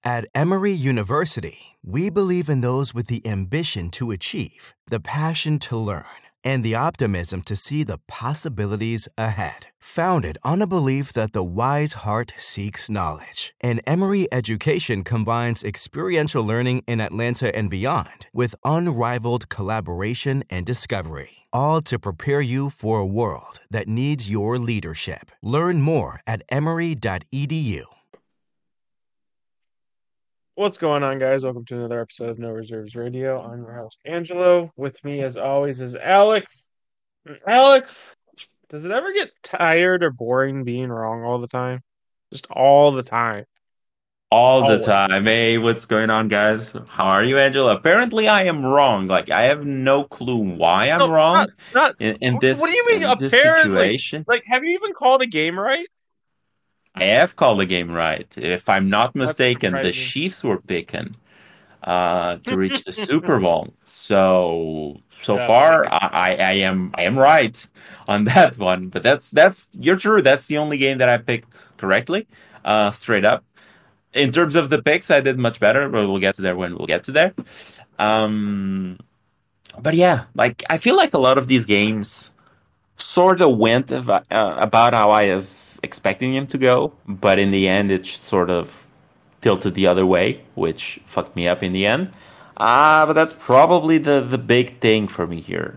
At Emory University, we believe in those with the ambition to achieve, the passion to learn, and the optimism to see the possibilities ahead. Founded on a belief that the wise heart seeks knowledge, and Emory education combines experiential learning in Atlanta and beyond with unrivaled collaboration and discovery, all to prepare you for a world that needs your leadership. Learn more at emory.edu. What's going on, guys? Welcome to another episode of No Reserves Radio. I'm your host, Angelo. With me, as always, is Alex. Alex, does it ever get tired or boring being wrong all the time? Just all the time. All the Always. time. Hey, what's going on, guys? How are you, Angela? Apparently, I am wrong. Like, I have no clue why I'm No, wrong not. in What do you mean, this apparently? situation. Like, have you even called a game right? I have called the game right. If I'm not That's mistaken, the surprising. Chiefs were picking to reach the Super Bowl. So No. far, I am right on that one. But that's you're true. That's the only game that I picked correctly, straight up. In terms of the picks, I did much better, but we'll get to there when we'll get to there. Um, but yeah, like I feel like a lot of these games sort of went about how I was expecting them to go, but in the end, it sort of tilted the other way, which fucked me up in the end. But that's probably the big thing for me here.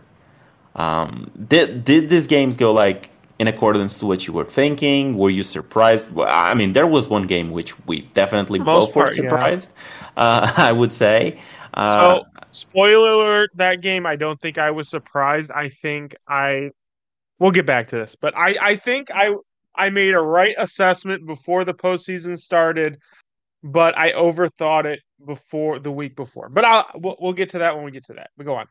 Did these games go like in accordance to what you were thinking? Were you surprised? Well, I mean, there was one game which we definitely For the most both were part, yeah. surprised. I would say. Uh, So, spoiler alert, that game, I don't think I was surprised. I think we'll get back to this, but I think I made a right assessment before the postseason started, but I overthought it before the week before. But we'll get to that when we get to that. But go on.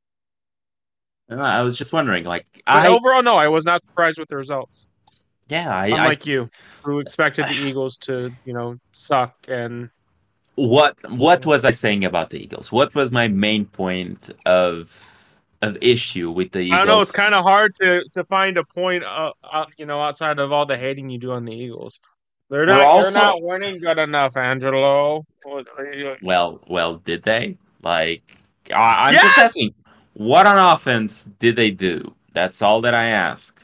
I was just wondering, like, But overall, no, I was not surprised with the results. yeah, Unlike you, who expected the Eagles to, suck and what was I saying about the Eagles? What was my main point of issue with the I don't know. It's Eagles? kind of hard to find a point, outside of all the hating you do on the Eagles. They're We're not they're also not winning good enough, Angelo. well, did they? Like, I'm just Yes, asking, what on offense did they do? That's all that I ask.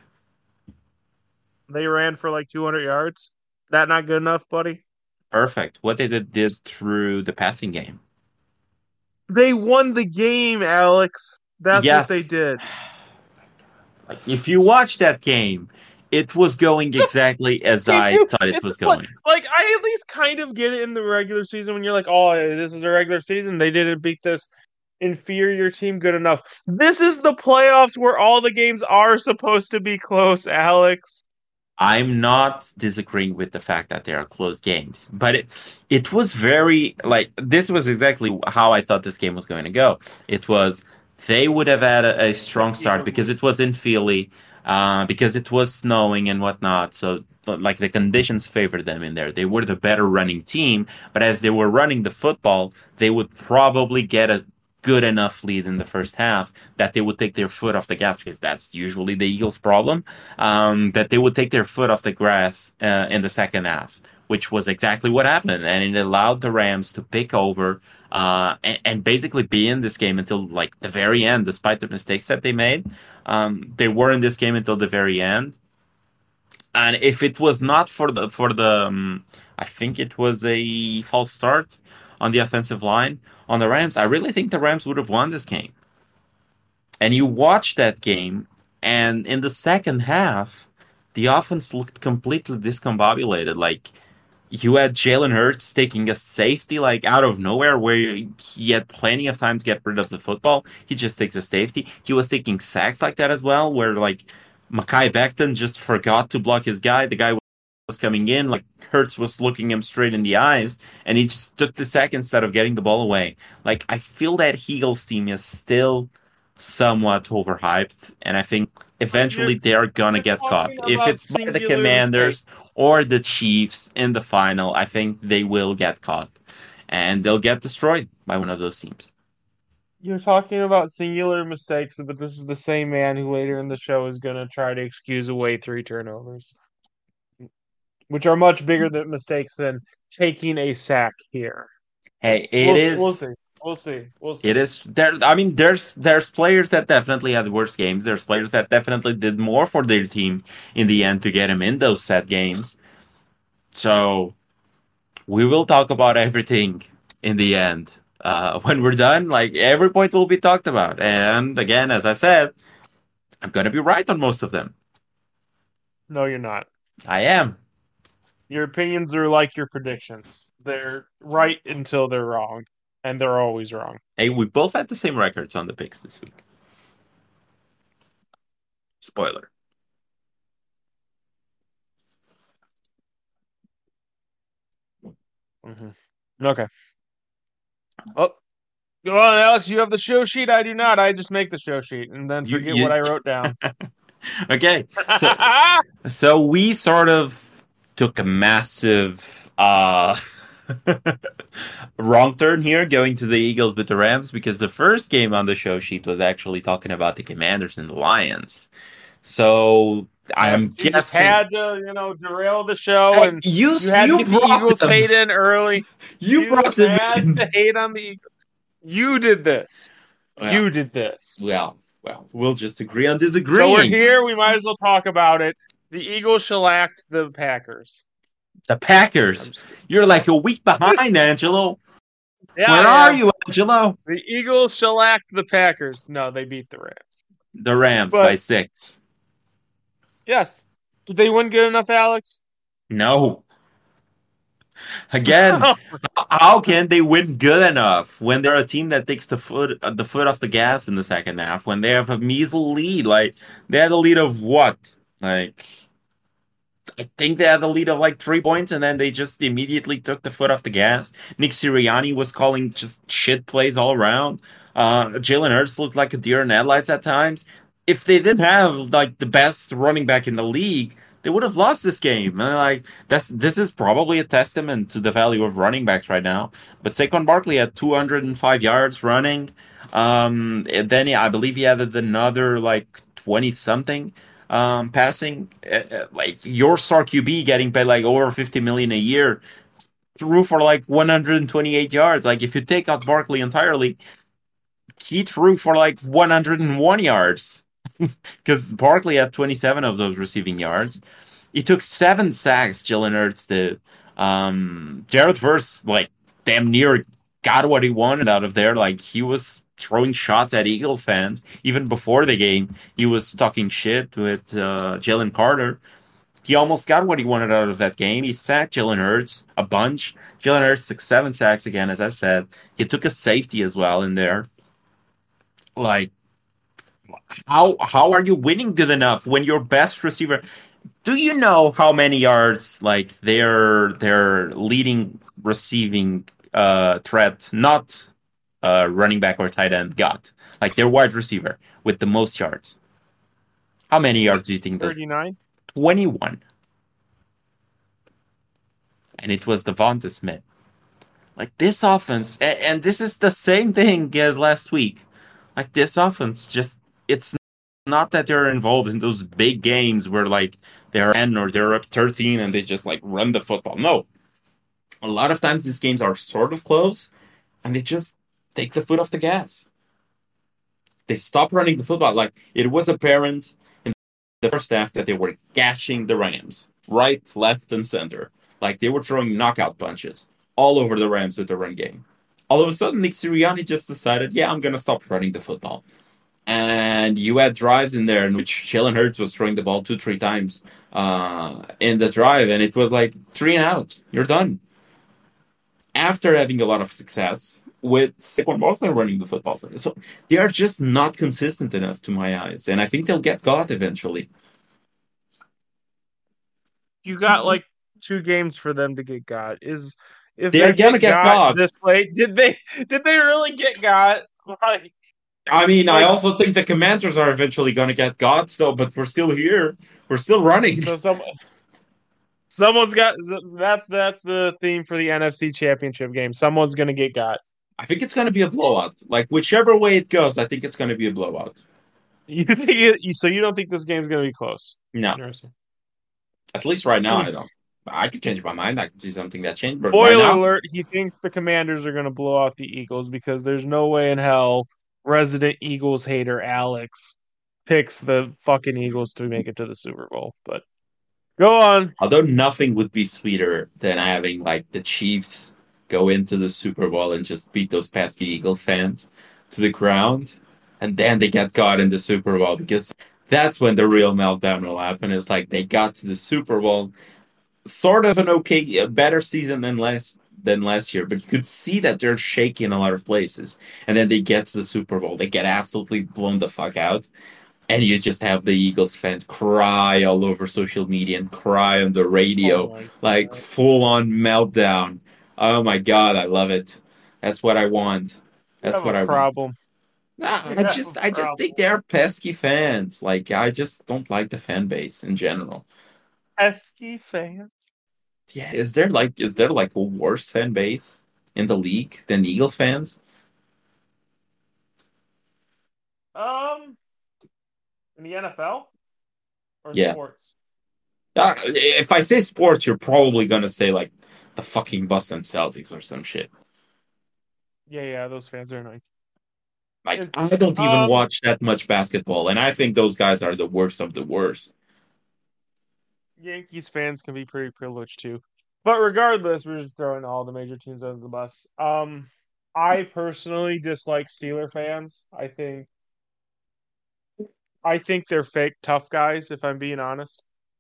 they ran for like 200 yards. That not good enough, buddy? Perfect. What they did through the passing game. They won the game, Alex. That's what they Yes, did. like if you watch that game, it was going exactly as They I do. thought it It's was like, going. like I at least kind of get it in the regular season when you're like, oh, this is a regular season. They didn't beat this inferior team good enough. This is the playoffs where all the games are supposed to be close, Alex. I'm not disagreeing with the fact that they are close games, but it was very like this was exactly how I thought this game was going to go. It was they would have had a The strong start Eagles because would. it was in Philly, because it was snowing and whatnot. So like the conditions favored them in there. They were the better running team, but as they were running the football, they would probably get a good enough lead in the first half that they would take their foot off the gas because that's usually the Eagles' problem, that they would take their foot off the grass in the second half, which was exactly what happened, and it allowed the Rams to pick over and basically be in this game until like the very end, despite the mistakes that they made. They were in this game until the very end, and if it was not for the I think it was a false start on the offensive line on the Rams, I really think the Rams would have won this game. And you watch that game, and in the second half, the offense looked completely discombobulated. Like you had Jalen Hurts taking a safety like out of nowhere, where he had plenty of time to get rid of the football. He just takes a safety. He was taking sacks like that as well, where like Makai Becton just forgot to block his guy. The guy was coming in, like Hurts was looking him straight in the eyes, and he just took the sack instead of getting the ball away. Like I feel that Eagles team is still somewhat overhyped, and I think You're eventually they are gonna you're get caught. talking If about it's by the singular mistakes. Commanders or the Chiefs in the final, I think they will get caught, and they'll get destroyed by one of those teams. You're talking about singular mistakes, but this is the same man who later in the show is going to try to excuse away three turnovers, which are much bigger than mistakes than taking a sack here. Hey, We'll see. We'll see. We'll see. It is there. I mean, there's players that definitely had worse games. There's players that definitely did more for their team in the end to get him in those set games. So we will talk about everything in the end. When we're done, like every point will be talked about. And again, as I said, I'm gonna be right on most of them. No, you're not. I am. Your opinions are like your predictions. They're right until they're wrong, and they're always wrong. Hey, we both had the same records on the picks this week. Spoiler. Mm-hmm. Okay. Oh, go on, Alex. You have the show sheet. I do not. I just make the show sheet and then forget what I wrote down. Okay. So we sort of took a massive wrong turn here going to the Eagles with the Rams because the first game on the show sheet was actually talking about the Commanders and the Lions. So I'm guessing just had to, derail the show, and you had to get the Eagles hate in early. You brought them in. To hate on the Eagles. You did this. Well, you did this. Well, we'll just agree on disagreeing. So we're here. We might as well talk about it. The Eagles shellacked the Packers. The Packers? You're like a week behind, Angelo. Yeah, Where are you, Angelo? The Eagles shellacked the Packers. No, they beat the Rams. The Rams by 6. Yes. Did they win good enough, Alex? No. Again, how can they win good enough when they're a team that takes the foot off the gas in the second half, when they have a measly lead? Like, they had a lead of what? Like, I think they had a lead of like 3 points, and then they just immediately took the foot off the gas. Nick Sirianni was calling just shit plays all around. Jalen Hurts looked like a deer in headlights at times. If they didn't have like the best running back in the league, they would have lost this game. And this is probably a testament to the value of running backs right now. But Saquon Barkley had 205 yards running. And then I believe he added another like 20 something passing. Like your star QB getting paid like over 50 million a year threw for like 128 yards. Like if you take out Barkley entirely, he threw for like 101 yards. Because Barkley had 27 of those receiving yards. He took 7 sacks, Jalen Hurts did. Jared Verse, like, damn near got what he wanted out of there. Like, he was throwing shots at Eagles fans. Even before the game, he was talking shit with Jalen Carter. He almost got what he wanted out of that game. He sacked Jalen Hurts a bunch. Jalen Hurts took 7 sacks again, as I said. He took a safety as well in there. Like, how are you winning good enough when your best receiver? Do you know how many yards like their leading receiving threat, not running back or tight end, got? Like their wide receiver with the most yards. How many yards do you think? 39? 21. And it was Devonta Smith. Like this offense, and this is the same thing as last week. Like this offense, just it's not that they're involved in those big games where like they're 10 or they're up 13 and they just like run the football. No. A lot of times these games are sort of close and they just take the foot off the gas. They stop running the football. Like it was apparent in the first half that they were gashing the Rams right, left, and center. Like they were throwing knockout punches all over the Rams with the run game. All of a sudden, Nick Sirianni just decided, yeah, I'm going to stop running the football. And you had drives in there in which Jalen Hurts was throwing the ball 2-3 times in the drive, and it was like 3 and out. You're done. After having a lot of success with Saquon Barkley running the football. So they are just not consistent enough to my eyes, and I think they'll get got eventually. You got like 2 games for them to get got. If they're gonna get got this way, did they really get got? Like, I mean, I also think the Commanders are eventually going to get got. So, but we're still here. We're still running. So someone's got. That's the theme for the NFC Championship game. Someone's going to get got. I think it's going to be a blowout. Like whichever way it goes, I think it's going to be a blowout. You think so? You don't think this game's going to be close? No. At least right now, I don't. I could change my mind. I could see something that changed, but right Spoiler now, alert, he thinks the Commanders are going to blow out the Eagles because there's no way in hell resident Eagles hater Alex picks the fucking Eagles to make it to the Super Bowl. But go on. although nothing would be sweeter than having like the Chiefs go into the Super Bowl and just beat those pesky Eagles fans to the ground, and then they get caught in the Super Bowl because that's when the real meltdown will happen. It's like they got to the Super Bowl, sort of an okay, a better season than last year, but you could see that they're shaky in a lot of places, and then they get to the Super Bowl, they get absolutely blown the fuck out, and you just have the Eagles fan cry all over social media and cry on the Oh radio, my like God. full on meltdown. Oh my god, I love it. That's what I want. You That's have what a I want. problem. Nah, You I have a just I just think problem. they're pesky fans. Like I just don't like the fan base in general. Pesky fan. Yeah, is there like a worse fan base in the league than Eagles fans? Um, in the NFL or Yeah. sports? If I say sports, you're probably gonna say like the fucking Boston Celtics or some shit. Yeah, those fans are annoying. Like It's, I don't even um, watch that much basketball, and I think those guys are the worst of the worst. Yankees fans can be pretty privileged too. But regardless, we're just throwing all the major teams under the bus. I personally dislike Steeler fans. I think they're fake tough guys, if I'm being honest.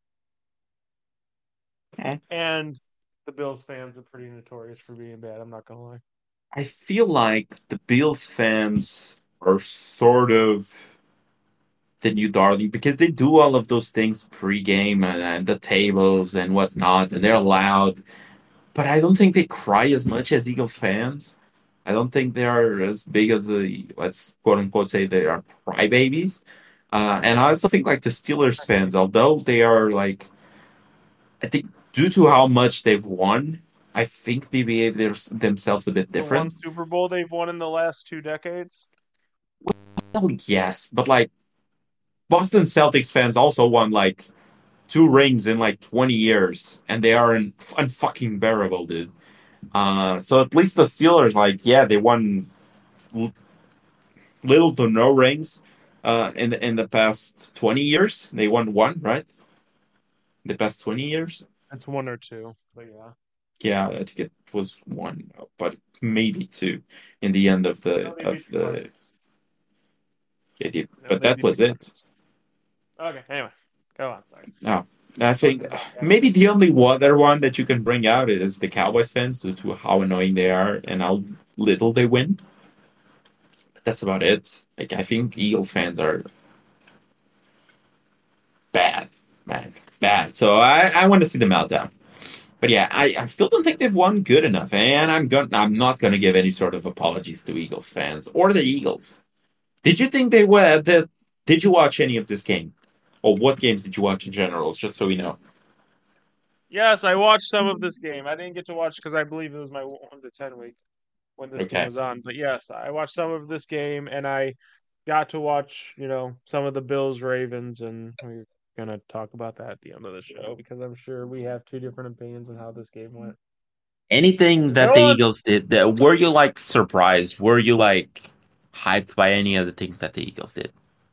Eh. And the Bills fans are pretty notorious for being bad. I'm not gonna lie. I feel like the Bills fans are sort of the new darling because they do all of those things pre-game and the tables and whatnot, and they're loud. But I don't think they cry as much as Eagles fans. I don't think they are as big as the let's quote unquote say they are crybabies. And I also think like the Steelers fans, although they are like, I think due to how much they've won, I think they behave themselves a bit The one different. Super Bowl they've won in the last 2 decades. Well, yes, but like Boston Celtics fans also won like two rings in like 20 years, and they are unfucking bearable, dude. So at least the Steelers, like, yeah, they won little to no rings in the past 20 years. They won one, right? The past 20 years. It's one or two, but yeah. Yeah, I think it was one, but maybe two in the end of No, the they of beat the the. Buccaneers. Yeah, No, but they that beat the was it. Buccaneers. Okay, anyway, go on. Sorry. Oh, I think Buccaneers. maybe the only other one that you can bring out is the Cowboys fans due to how annoying they are and how little they win. That's about it. Like I think Eagles fans are bad, man, bad. So I want to see the meltdown. But yeah, I still don't think they've won good enough, and I'm not gonna give any sort of apologies to Eagles fans or the Eagles. Did you think they were that? Did you watch any of this game, or what games did you watch in general? Just so we know. Yes, I watched some of this game. I didn't get to watch because I believe it was my 1 to 10 week when this game Okay. was on. But yes, I watched some of this game and I got to watch, some of the Bills Ravens, and we're gonna talk about that at the end of the show because I'm sure we have two different opinions on how this game went. Anything that Go the on. Eagles did, that were you like surprised? Were you like hyped by any of the things that the Eagles did?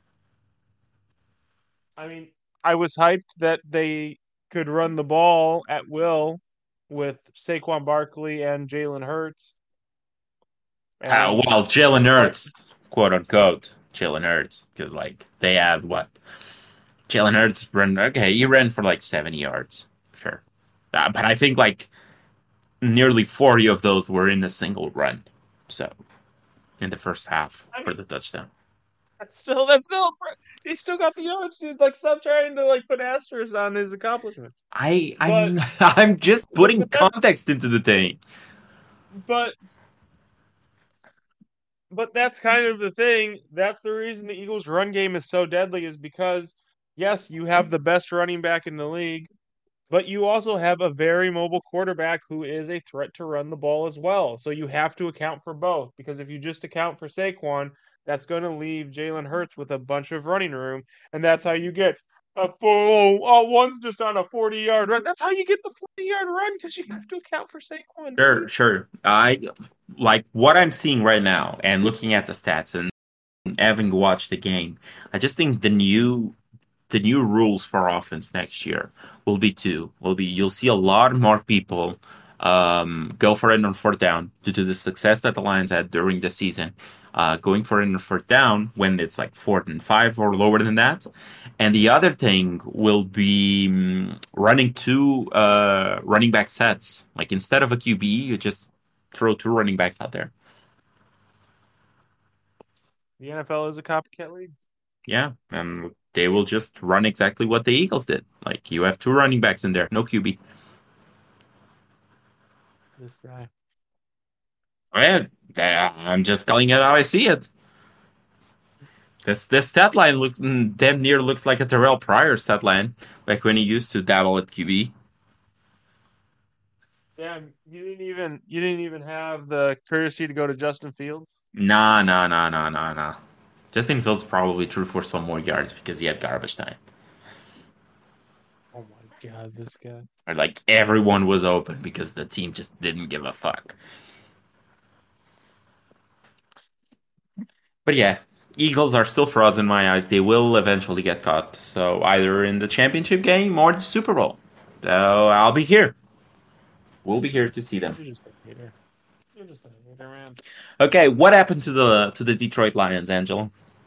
I mean, I was hyped that they could run the ball at will with Saquon Barkley and Jalen Hurts. And Well, Jalen but Hurts, quote unquote, Jalen Hurts, because like they have what Jalen Hurts ran. Okay, he ran for like 70 yards, sure, but I think like nearly 40 of those were in a single run. So in the first half I for mean, the touchdown. that's still he still got the yards, dude. Like, stop trying to like put asterisks on his accomplishments. But I'm I'm just but putting but that's context into the thing. but but that's kind of the thing. That's the reason the Eagles' run game is so deadly, is because yes, you have the best running back in the league, but you also have a very mobile quarterback who is a threat to run the ball as well. So you have to account for both, because if you just account for Saquon, that's going to leave Jalen Hurts with a bunch of running room, and that's how you get One's just on a 40-yard run. That's how you get the 40-yard run because you have to account for Saquon, Sure, dude. sure. I like what I'm seeing right now and looking at the stats and having watched the game. I just think the new rules for offense next year will be you'll see a lot more people go for it on fourth down due to the success that the Lions had during the season. Going for it on fourth down when it's like 4th and 5 or lower than that. And the other thing will be running two running back sets. Like instead of a QB, you just throw two running backs out there. The NFL is a copycat league. Yeah, and they will just run exactly what the Eagles did. Like you have two running backs in there, no QB. This guy. Yeah, I'm just telling it how I see it. This stat line looks damn near looks like a Terrell Pryor stat line, like when he used to dabble at QB. Damn, you didn't even have the courtesy to go to Justin Fields. Nah, nah, nah, nah, nah, nah. Justin Fields probably threw for some more yards because he had garbage time. Oh my God, this guy. Or like everyone was open because the team just didn't give a fuck. But yeah, Eagles are still frauds in my eyes. They will eventually get caught. So either in the championship game or the Super Bowl. So I'll be here. We'll be here to see them. You're just a hater. You're just a hater, man. Okay, what happened to the Detroit Lions, Angela?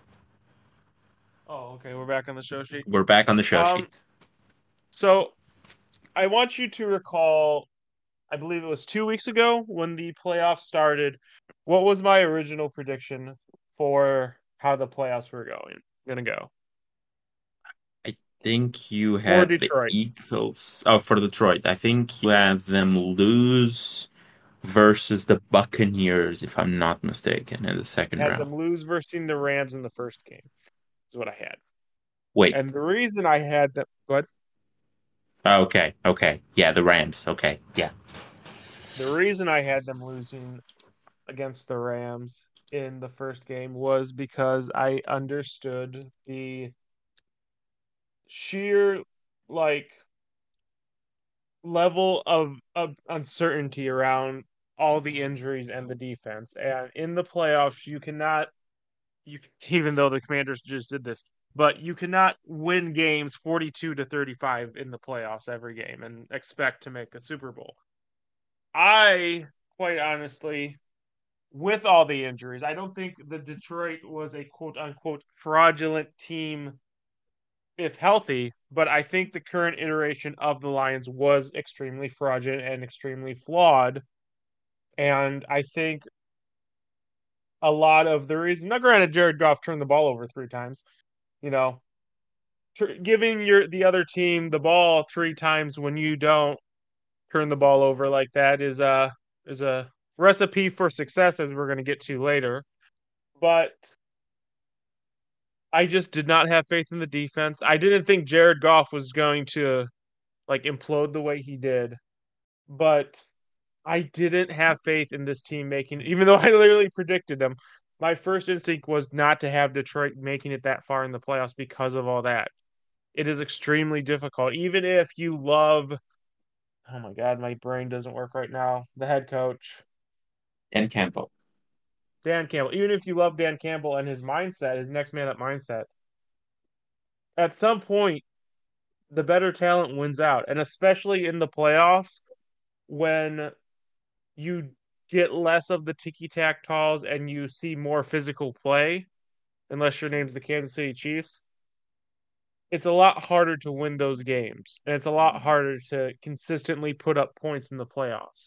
Oh, okay, we're back on the show sheet. We're back on the show Um, sheet. so I want you to recall, I believe it was 2 weeks ago when the playoffs started. What was my original prediction for how the playoffs were gonna go I think you for had the Detroit? Eagles. Oh, for Detroit. I think you had them lose versus the Buccaneers, if I'm not mistaken, in the second Had round. them lose versus the Rams in the first game. Is what I had. Wait. And the reason I had them, go ahead. Okay. Okay. Yeah, the Rams. Okay. Yeah. The reason I had them losing against the Rams in the first game was because I understood the sheer like level of uncertainty around all the injuries and the defense. And in the playoffs, you cannot you even though the Commanders just did this, but you cannot win games 42 to 35 in the playoffs every game and expect to make a Super Bowl. I quite honestly, with all the injuries, I don't think the Detroit was a quote unquote fraudulent team if healthy, but I think the current iteration of the Lions was extremely fraudulent and extremely flawed. And I think a lot of the reason, now granted, Jared Goff turned the ball over 3 times, you know, giving the other team the ball 3 times when you don't turn the ball over like that is a recipe for success, as we're going to get to later. But I just did not have faith in the defense. I didn't think Jared Goff was going to like implode the way he did, but I didn't have faith in this team making, even though I literally predicted them. My first instinct was not to have Detroit making it that far in the playoffs because of all that. It is extremely difficult, even if you love. Oh my God, my brain doesn't work right now. The head coach, And Campbell. Dan Campbell. Even if you love Dan Campbell and his mindset, his next man up mindset, at some point the better talent wins out, and especially in the playoffs when you get less of the ticky tack talls and you see more physical play, unless your name's the Kansas City Chiefs, it's a lot harder to win those games. And it's a lot harder to consistently put up points in the playoffs.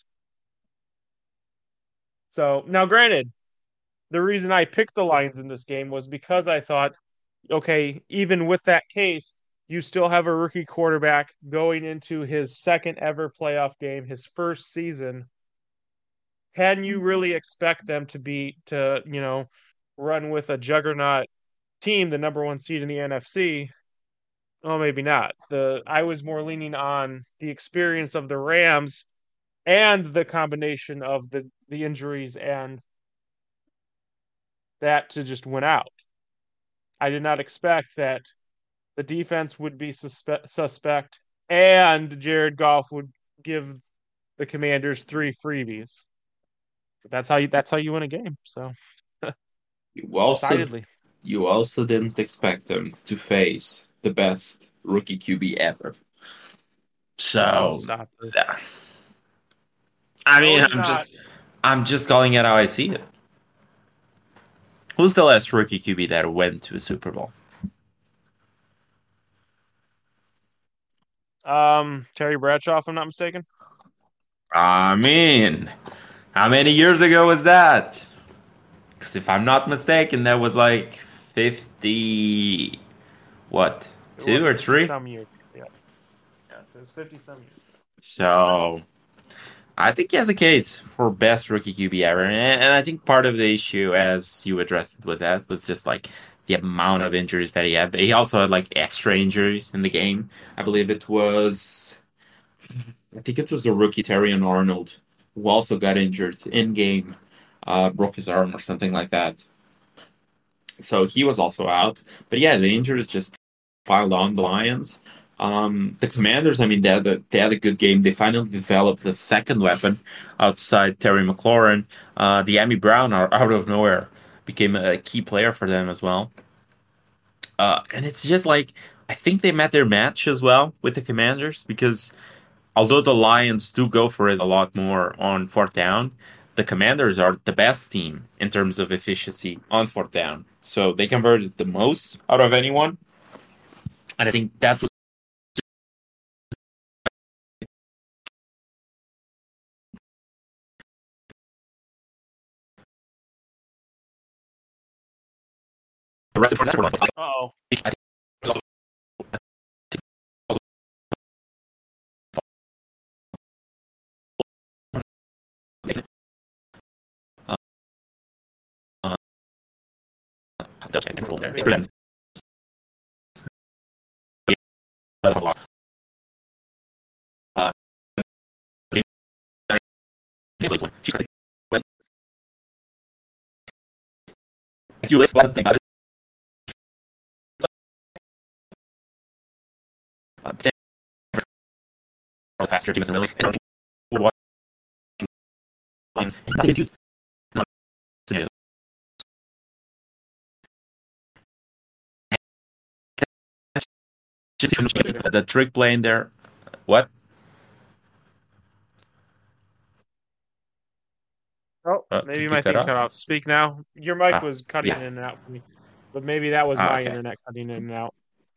So, now granted, the reason I picked the Lions in this game was because I thought, okay, even with that case, you still have a rookie quarterback going into his second ever playoff game, his first season. Can you really expect them to run with a juggernaut team, the number one seed in the NFC? Oh, maybe not. I was more leaning on the experience of the Rams and the combination of the injuries and that to just win out. I did not expect that the defense would be suspect, and Jared Goff would give the Commanders 3 freebies. That's how you win a game. So You also decidedly, you also didn't expect them to face the best rookie QB ever. oh So, stop this. yeah. I No, mean, he's not. I'm just calling it how I see it. Who's the last rookie QB that went to a Super Bowl? Terry Bradshaw, if I'm not mistaken. I mean, how many years ago was that? Because if I'm not mistaken, that was like 50, what, It two was or 50 three? some years. Yeah, yeah. So it was 50 some years. So I think he has a case for best rookie QB ever, and I think part of the issue, as you addressed it, was just like the amount of injuries that he had. He also had like extra injuries in the game. I believe it was, I think it was the rookie Terrion Arnold who also got injured in game, broke his arm or something like that. So he was also out. But yeah, the injuries just piled on the Lions. The Commanders, I mean, they had a good game. They finally developed the second weapon outside Terry McLaurin. De'Ami Brown, out of nowhere, became a key player for them as well. And it's just like, I think they met their match as well with the Commanders because although the Lions do go for it a lot more on fourth down, the Commanders are the best team in terms of efficiency on fourth down. So they converted the most out of anyone. And I think that was the rest of the Oh, I think also, uh, uh, there. Uh, you live one thing about it. Faster Jameson Lily. I don't watch lines. Dude, not just the trick playing there. What? oh, maybe Did you my cut thing off? cut off. Speak now. Your mic Ah, was cutting yeah. in and out for me, but maybe that was Ah, my okay. internet cutting in and out.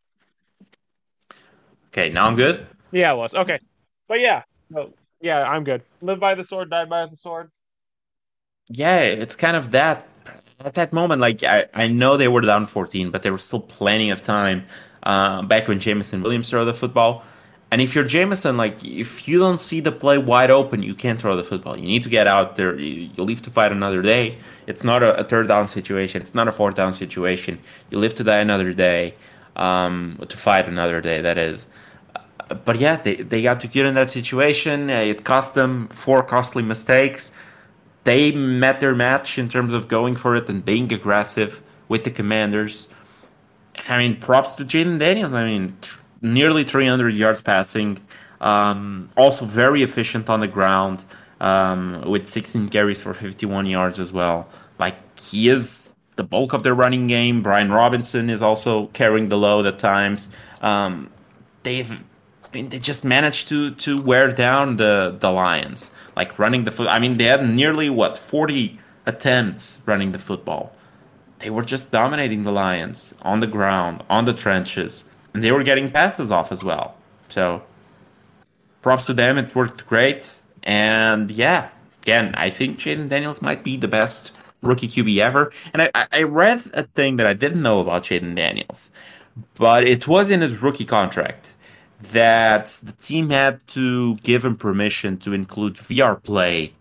Okay, now I'm good. Yeah, it was okay. But yeah, no, yeah, I'm good. Live by the sword, die by the sword. Yeah, it's kind of that. At that moment, like I know they were down 14, but there was still plenty of time back when Jameson Williams threw the football. And if you're Jameson, like if you don't see the play wide open, you can't throw the football. You need to get out there. You live to fight another day. It's not a third down situation. It's not a fourth down situation. You live to die another day, to fight another day. That is. But yeah, they got to get in that situation. It cost them four costly mistakes. They met their match in terms of going for it and being aggressive with the Commanders. I mean, props to Jaden Daniels. I mean, nearly 300 yards passing. Also very efficient on the ground with 16 carries for 51 yards as well. Like, he is the bulk of their running game. Brian Robinson is also carrying the load at times. They've they just managed to wear down the Lions, like running the foot. I mean, they had nearly 40 attempts running the football. They were just dominating the Lions on the ground, on the trenches, and they were getting passes off as well. So props to them. It worked great. And yeah, again, I think Jaden Daniels might be the best rookie QB ever. And I read a thing that I didn't know about Jaden Daniels, but it was in his rookie contract that the team had to give him permission to include VR play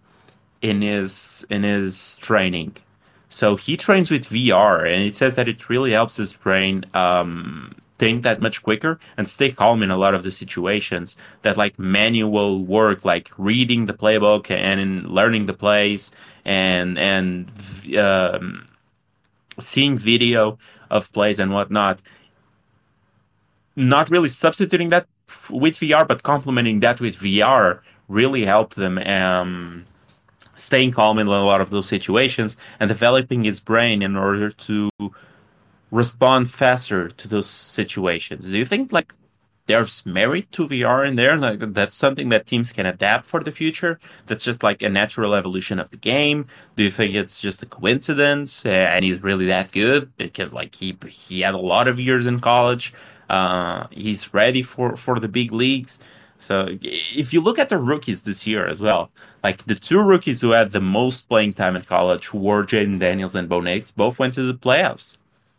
in his training. So he trains with VR, and it says that it really helps his brain think that much quicker and stay calm in a lot of the situations that like manual work, like reading the playbook and in learning the plays and seeing video of plays and whatnot. not really substituting that with VR, but complementing that with VR really helped them staying calm in a lot of those situations and developing his brain in order to respond faster to those situations. Do you think like there's merit to VR in there? Like that's something that teams can adapt for the future? That's just like a natural evolution of the game? Do you think it's just a coincidence and he's really that good because like he had a lot of years in college? He's ready for the big leagues. So if you look at the rookies this year as well, like the two rookies who had the most playing time in college were Jaden Daniels and Bo Nix, both went to the playoffs.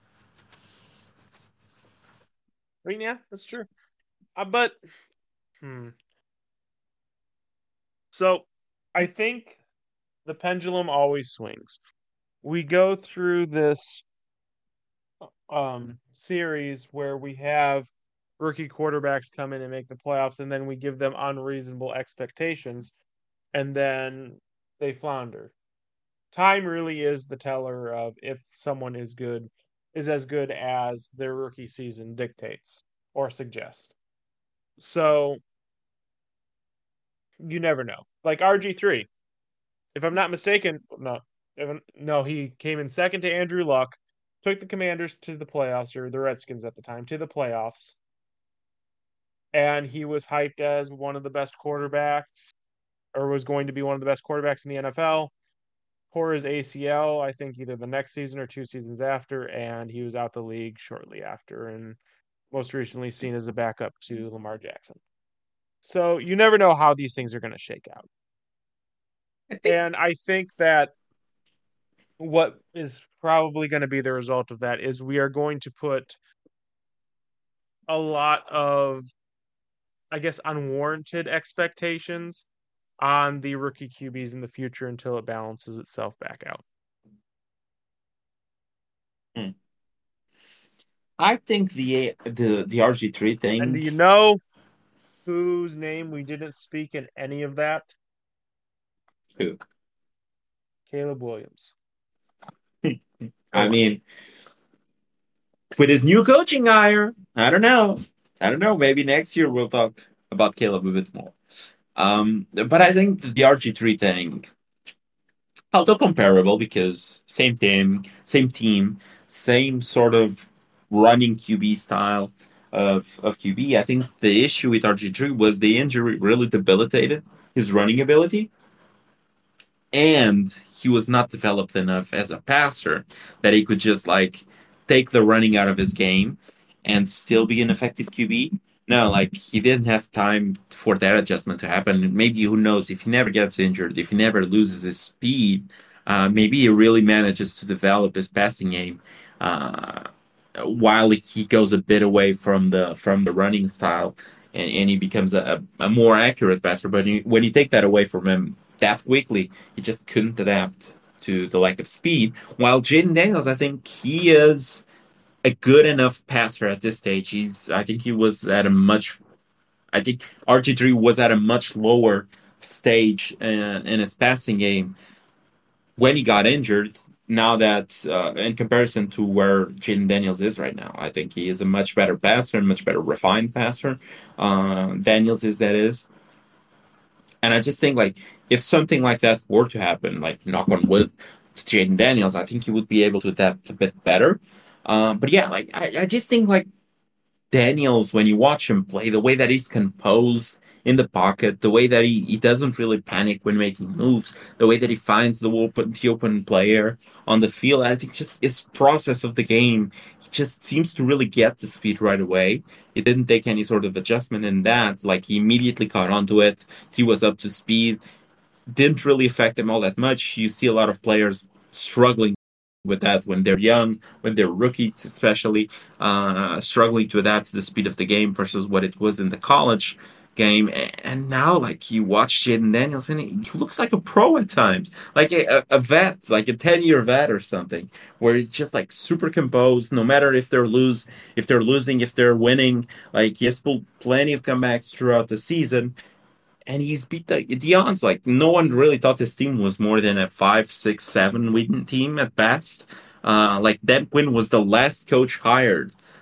I mean, yeah, that's true. But hmm. So I think the pendulum always swings. We go through this series where we have rookie quarterbacks come in and make the playoffs, and then we give them unreasonable expectations, and then they flounder. Time really is the teller of if someone is as good as their rookie season dictates or suggests. So you never know. Like RG3, if I'm not mistaken, no, he came in second to Andrew Luck, took the Commanders to the playoffs, or the Redskins at the time, to the playoffs, and he was hyped as one of the best quarterbacks, or was going to be one of the best quarterbacks in the NFL. Tore his ACL, I think either the next season or 2 seasons after, and he was out the league shortly after, and most recently seen as a backup to Lamar Jackson. So you never know how these things are going to shake out. I think And I think that what is probably going to be the result of that is we are going to put a lot of, I guess, unwarranted expectations on the rookie QBs in the future until it balances itself back out. hmm. I think the RG3 And do thing. you know whose name we didn't speak in any of that? Who? Caleb Williams. For I what? mean, with his new coaching hire, I don't know. I don't know. Maybe next year we'll talk about Caleb a bit more. But I think the RG3 thing, although comparable because same team, same sort of running QB style of QB. I think the issue with RG3 was the injury really debilitated his running ability, and he was not developed enough as a passer that he could just like take the running out of his game and still be an effective QB. No, like he didn't have time for that adjustment to happen. Maybe who knows if he never gets injured, if he never loses his speed, maybe he really manages to develop his passing game while he goes a bit away from the running style, and he becomes a more accurate passer. But when you take that away from him that quickly, he just couldn't adapt to the lack of speed. While Jaden Daniels, I think he is a good enough passer at this stage. I think he was at a much, I think RG3 was at a much lower stage in his passing game when he got injured. Now that, in comparison to where Jaden Daniels is right now, I think he is a much better passer, a much better refined passer. Daniels is that is, and I just think like if something like that were to happen, like knock on wood, to Jaden Daniels, I think he would be able to adapt a bit better. But yeah, like I just think like Daniels, when you watch him play, the way that he's composed in the pocket, the way that he doesn't really panic when making moves, the way that he finds the open player on the field, I think just his process of the game, he just seems to really get the speed right away. He didn't take any sort of adjustment in that. Like he immediately caught onto it. He was up to speed. Didn't really affect him all that much. You see a lot of players struggling with that when they're young, when they're rookies, especially struggling to adapt to the speed of the game versus what it was in the college game. And now, like you watch Jaden Daniels, and he looks like a pro at times, like a vet, like a 10-year vet or something, where he's just like super composed, no matter if they're losing, if they're winning. Like he has pulled plenty of comebacks throughout the season, and he's beat the odds. Like no one really thought this team was more than a 5, 6, 7 win team at best. Like Dan Quinn was the last coach hired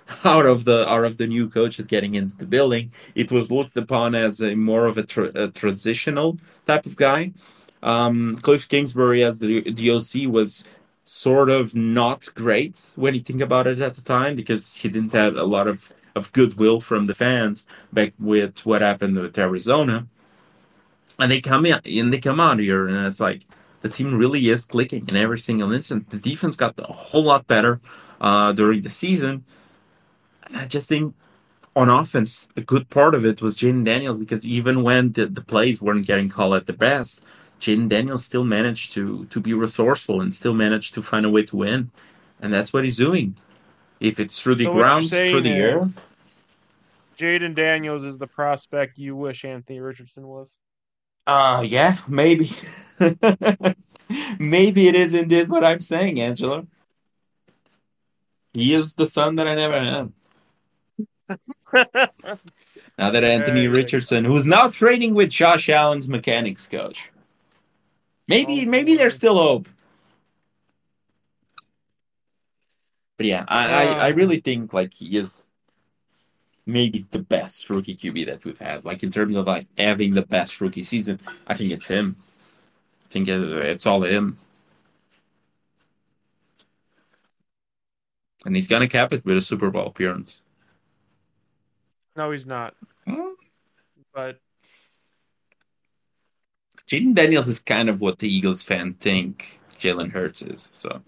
out of the new coaches getting into the building. It was looked upon as a more of a transitional type of guy. Cliff Kingsbury as the OC was sort of not great when you think about it at the time because he didn't have a lot of goodwill from the fans back with what happened with Arizona. And they come out here and it's like the team really is clicking in every single instant. The defense got a whole lot better during the season. And I just think on offense, a good part of it was Jaden Daniels because even when the plays weren't getting called at the best, Jaden Daniels still managed to be resourceful and still managed to find a way to win. And that's what he's doing. If it's through the So what you're ground, through saying the air, is Jaden Daniels is the prospect you wish Anthony Richardson was. yeah, maybe. Maybe it is indeed what I'm saying, Angela. He is the son that I never had. Now that Anthony Hey, Richardson, who's now training with Josh Allen's mechanics coach. oh Maybe there's boy. still hope. But yeah, I Uh, really think like he is maybe the best rookie QB that we've had. Like in terms of like having the best rookie season, I think it's him. I think it's all him, and he's gonna cap it with a Super Bowl appearance. no, he's not. Hmm? But Jaden Daniels is kind of what the Eagles fan think Jalen Hurts is. So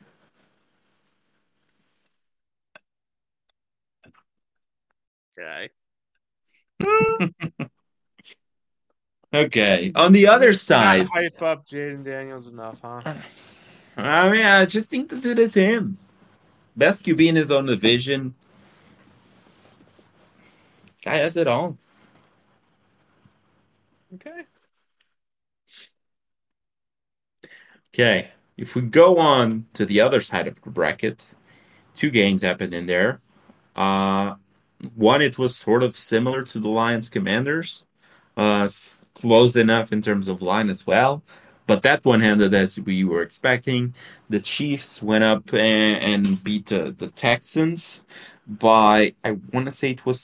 okay. okay, on the You other cannot side, hype up Jaden Daniels enough, huh? I mean, I just think the dude is him. Best QB in his own division. Guy has it all. Okay. Okay, if we go on to the other side of the bracket, two games happened in there. Uh, One, it was sort of similar to the Lions Commanders, close enough in terms of line as well. But that one ended as we were expecting. The Chiefs went up and beat the Texans by, I want to say it was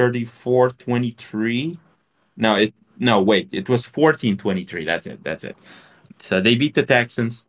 34-23. No, wait, it was 14-23. That's it. That's it. So they beat the Texans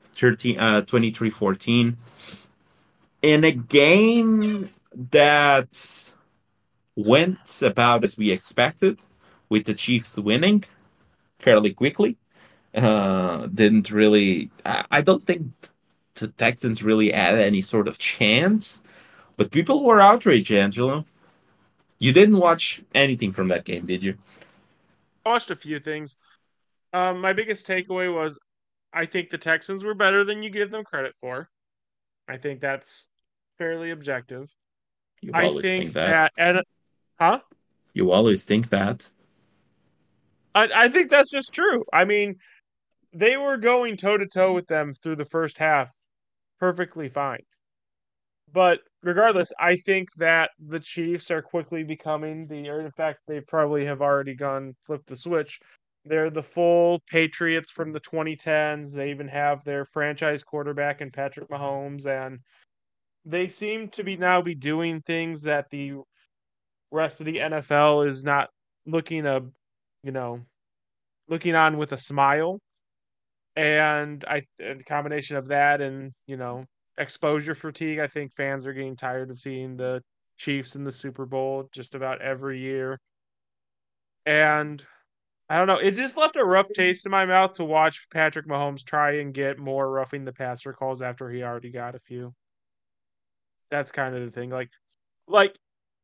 23-14 in a game that went about as we expected, with the Chiefs winning fairly quickly. Didn't really. I don't think the Texans really had any sort of chance, but people were outraged, Angelo. You didn't watch anything from that game, did you? I watched a few things. My biggest takeaway was I think the Texans were better than you give them credit for. I think that's fairly objective. You I always think think that. that, huh? You always think that. I think that's just true. I mean, they were going toe to toe with them through the first half perfectly fine. But regardless, I think that the Chiefs are quickly becoming or in fact, they probably have already gone flipped the switch. They're the full Patriots from the 2010s. They even have their franchise quarterback in Patrick Mahomes, and they seem to be doing things that the rest of the NFL is not looking you know, looking on with a smile. And the combination of that and, exposure fatigue, I think fans are getting tired of seeing the Chiefs in the Super Bowl just about every year. And I don't know, it just left a rough taste in my mouth to watch Patrick Mahomes try and get more roughing the passer calls after he already got a few. That's kind of the thing. Like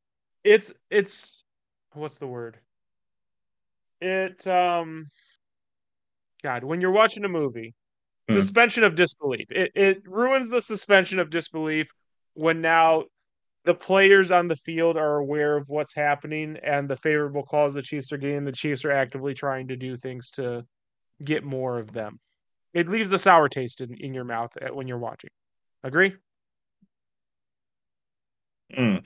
it's what's the word? It God, when you're watching a movie, Hmm. suspension of disbelief. It ruins the suspension of disbelief when now the players on the field are aware of what's happening and the favorable calls the Chiefs are getting. The Chiefs are actively trying to do things to get more of them. It leaves the sour taste in your mouth when you're watching. Agree? Hmm.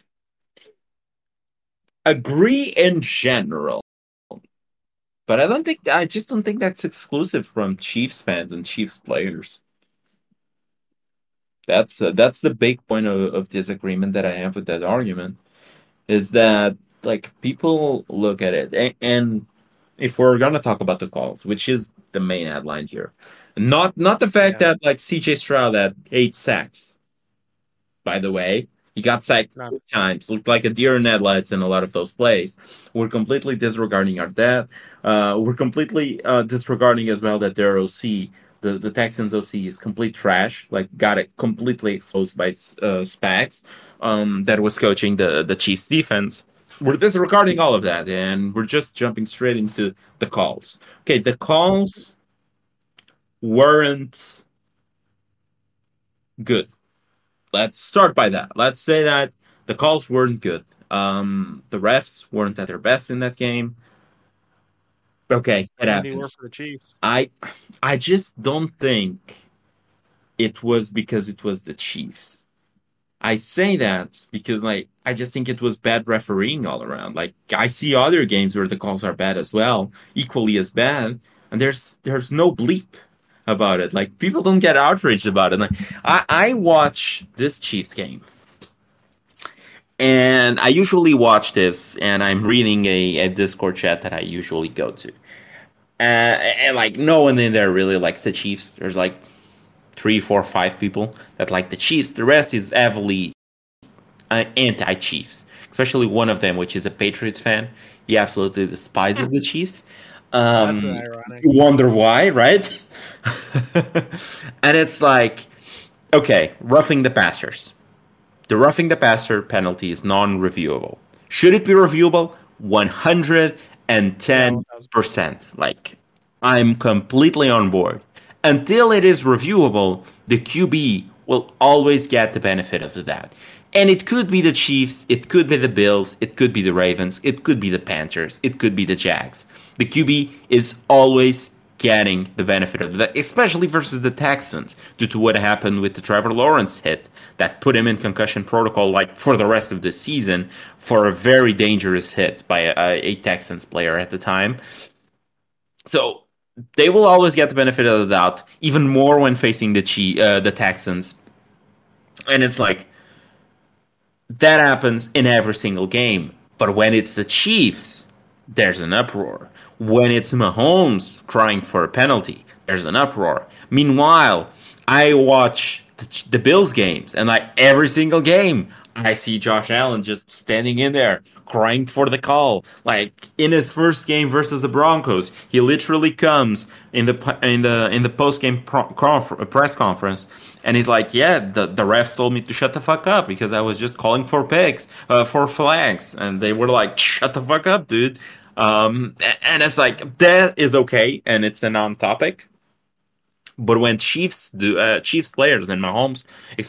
Agree in general, but I just don't think that's exclusive from Chiefs fans and Chiefs players. That's the big point of disagreement that I have with that argument. is that like people look at it, and if we're gonna talk about the calls, which is the main headline here, not the fact Yeah, that like C.J. Stroud had 8 sacks, by the way. He got sacked not 3 times, looked like a deer in headlights in a lot of those plays. We're completely disregarding our depth. We're completely disregarding as well that their OC, the Texans OC, is complete trash. Like, got it completely exposed by Spags, that was coaching the Chiefs defense. We're disregarding all of that, and we're just jumping straight into the calls. Okay, the calls weren't good. Let's start by that. Let's say that the calls weren't good. The refs weren't at their best in that game. Okay, it maybe they were happens. for the Chiefs. I I just don't think it was because it was the Chiefs. I say that because like I just think it was bad refereeing all around. Like I see other games where the calls are bad as well, equally as bad, and there's no bleep about it. Like people don't get outraged about it. Like I watch this Chiefs game. And I usually watch this, and I'm reading a Discord chat that I usually go to. And like, no one in there really likes the Chiefs. There's like three, four, five people that like the Chiefs. The rest is heavily anti-Chiefs, especially one of them, which is a Patriots fan. He absolutely despises the Chiefs. That's Um, ironic. you wonder why, right? And it's like, okay, roughing the passers. The roughing the passer penalty is non-reviewable. Should it be reviewable? Yeah, 1000. 110%. Like, I'm completely on board. Until it is reviewable, the QB will always get the benefit of that. And it could be the Chiefs, it could be the Bills, it could be the Ravens, it could be the Panthers, it could be the Jags. The QB is always getting the benefit of that, especially versus the Texans, due to what happened with the Trevor Lawrence hit that put him in concussion protocol like for the rest of the season for a very dangerous hit by a Texans player at the time. So they will always get the benefit of the doubt, even more when facing the Texans. And it's like that happens in every single game. But when it's the Chiefs, there's an uproar. When it's Mahomes crying for a penalty, there's an uproar. Meanwhile, I watch the Bills games, and like every single game, I see Josh Allen just standing in there crying for the call. Like in his first game versus the Broncos, he literally comes in the post game press conference, and he's like, "Yeah, the refs told me to shut the fuck up because I was just calling for picks, for flags," and they were like, "Shut the fuck up, dude." And it's like that is okay, and it's a non-topic. But when Chiefs players and Mahomes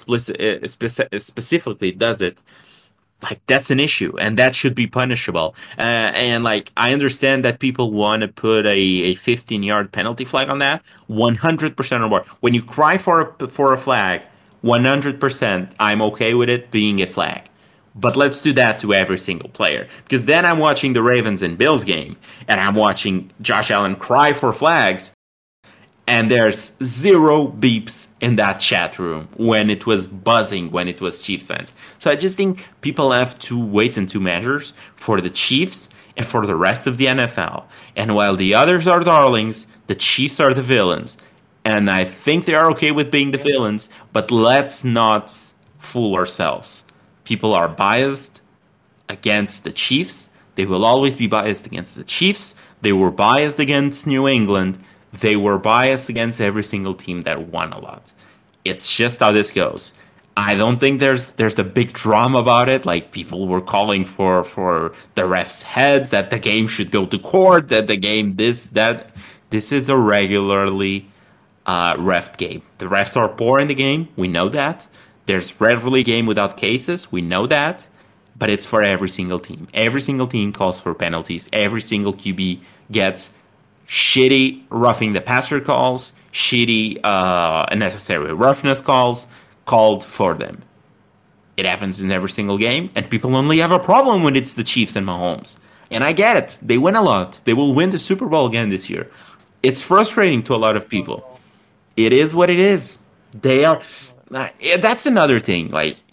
specifically does it, like that's an issue, and that should be punishable. And like I understand that people want to put a 15-yard penalty flag on that, 100% or more. When you cry for a flag, 100%, I'm okay with it being a flag. But let's do that to every single player. Because then I'm watching the Ravens and Bills game, and I'm watching Josh Allen cry for flags, and there's zero beeps in that chat room when it was buzzing when it was Chiefs fans. So I just think people have two weights and two measures for the Chiefs and for the rest of the NFL. And while the others are darlings, the Chiefs are the villains. And I think they are okay with being the villains, but let's not fool ourselves. People are biased against the Chiefs. They will always be biased against the Chiefs. They were biased against New England. They were biased against every single team that won a lot. It's just how this goes. I don't think there's a big drama about it. Like people were calling for the refs' heads, that the game should go to court, that the game this that. This is a regularly ref game. The refs are poor in the game. We know that. There's rarely a game without cases. We know that. But it's for every single team. Every single team calls for penalties. Every single QB gets shitty roughing the passer calls, shitty unnecessary roughness calls called for them. It happens in every single game, and people only have a problem when it's the Chiefs and Mahomes. And I get it. They win a lot. They will win the Super Bowl again this year. It's frustrating to a lot of people. It is what it is. They are. That's another thing. Like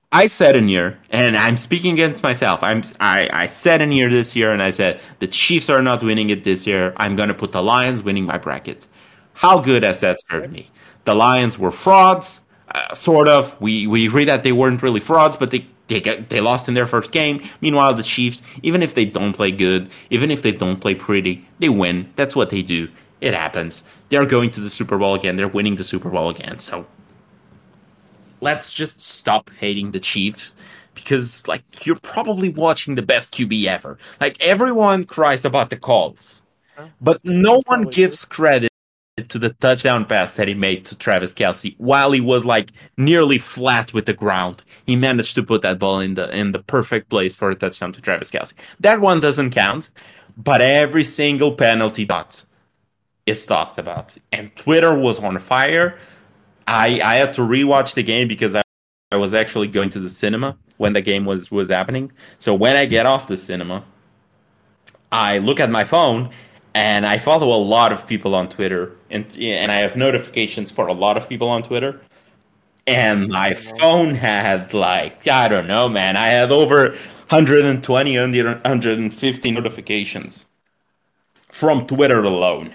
I said in here, and I'm speaking against myself. I said in here this year, and I said the Chiefs are not winning it this year. I'm gonna put the Lions winning my bracket. How good has that served me? The Lions were frauds, sort of. We agree that they weren't really frauds, but they lost in their first game. Meanwhile, the Chiefs, even if they don't play good, even if they don't play pretty, they win. That's what they do. It happens. They're going to the Super Bowl again. They're winning the Super Bowl again. So let's just stop hating the Chiefs because like you're probably watching the best QB ever. Like everyone cries about the calls, Huh? but no That's one probably true. gives credit to the touchdown pass that he made to Travis Kelsey while he was like nearly flat with the ground. He managed to put that ball in the perfect place for a touchdown to Travis Kelsey. That one doesn't count, but every single penalty dot is talked about. And Twitter was on fire. I had to rewatch the game because I was actually going to the cinema when the game was happening. So when I get off the cinema, I look at my phone and I follow a lot of people on Twitter and I have notifications for a lot of people on Twitter. And my No. phone had like I don't know, man. I had over 120, 150 notifications from Twitter alone.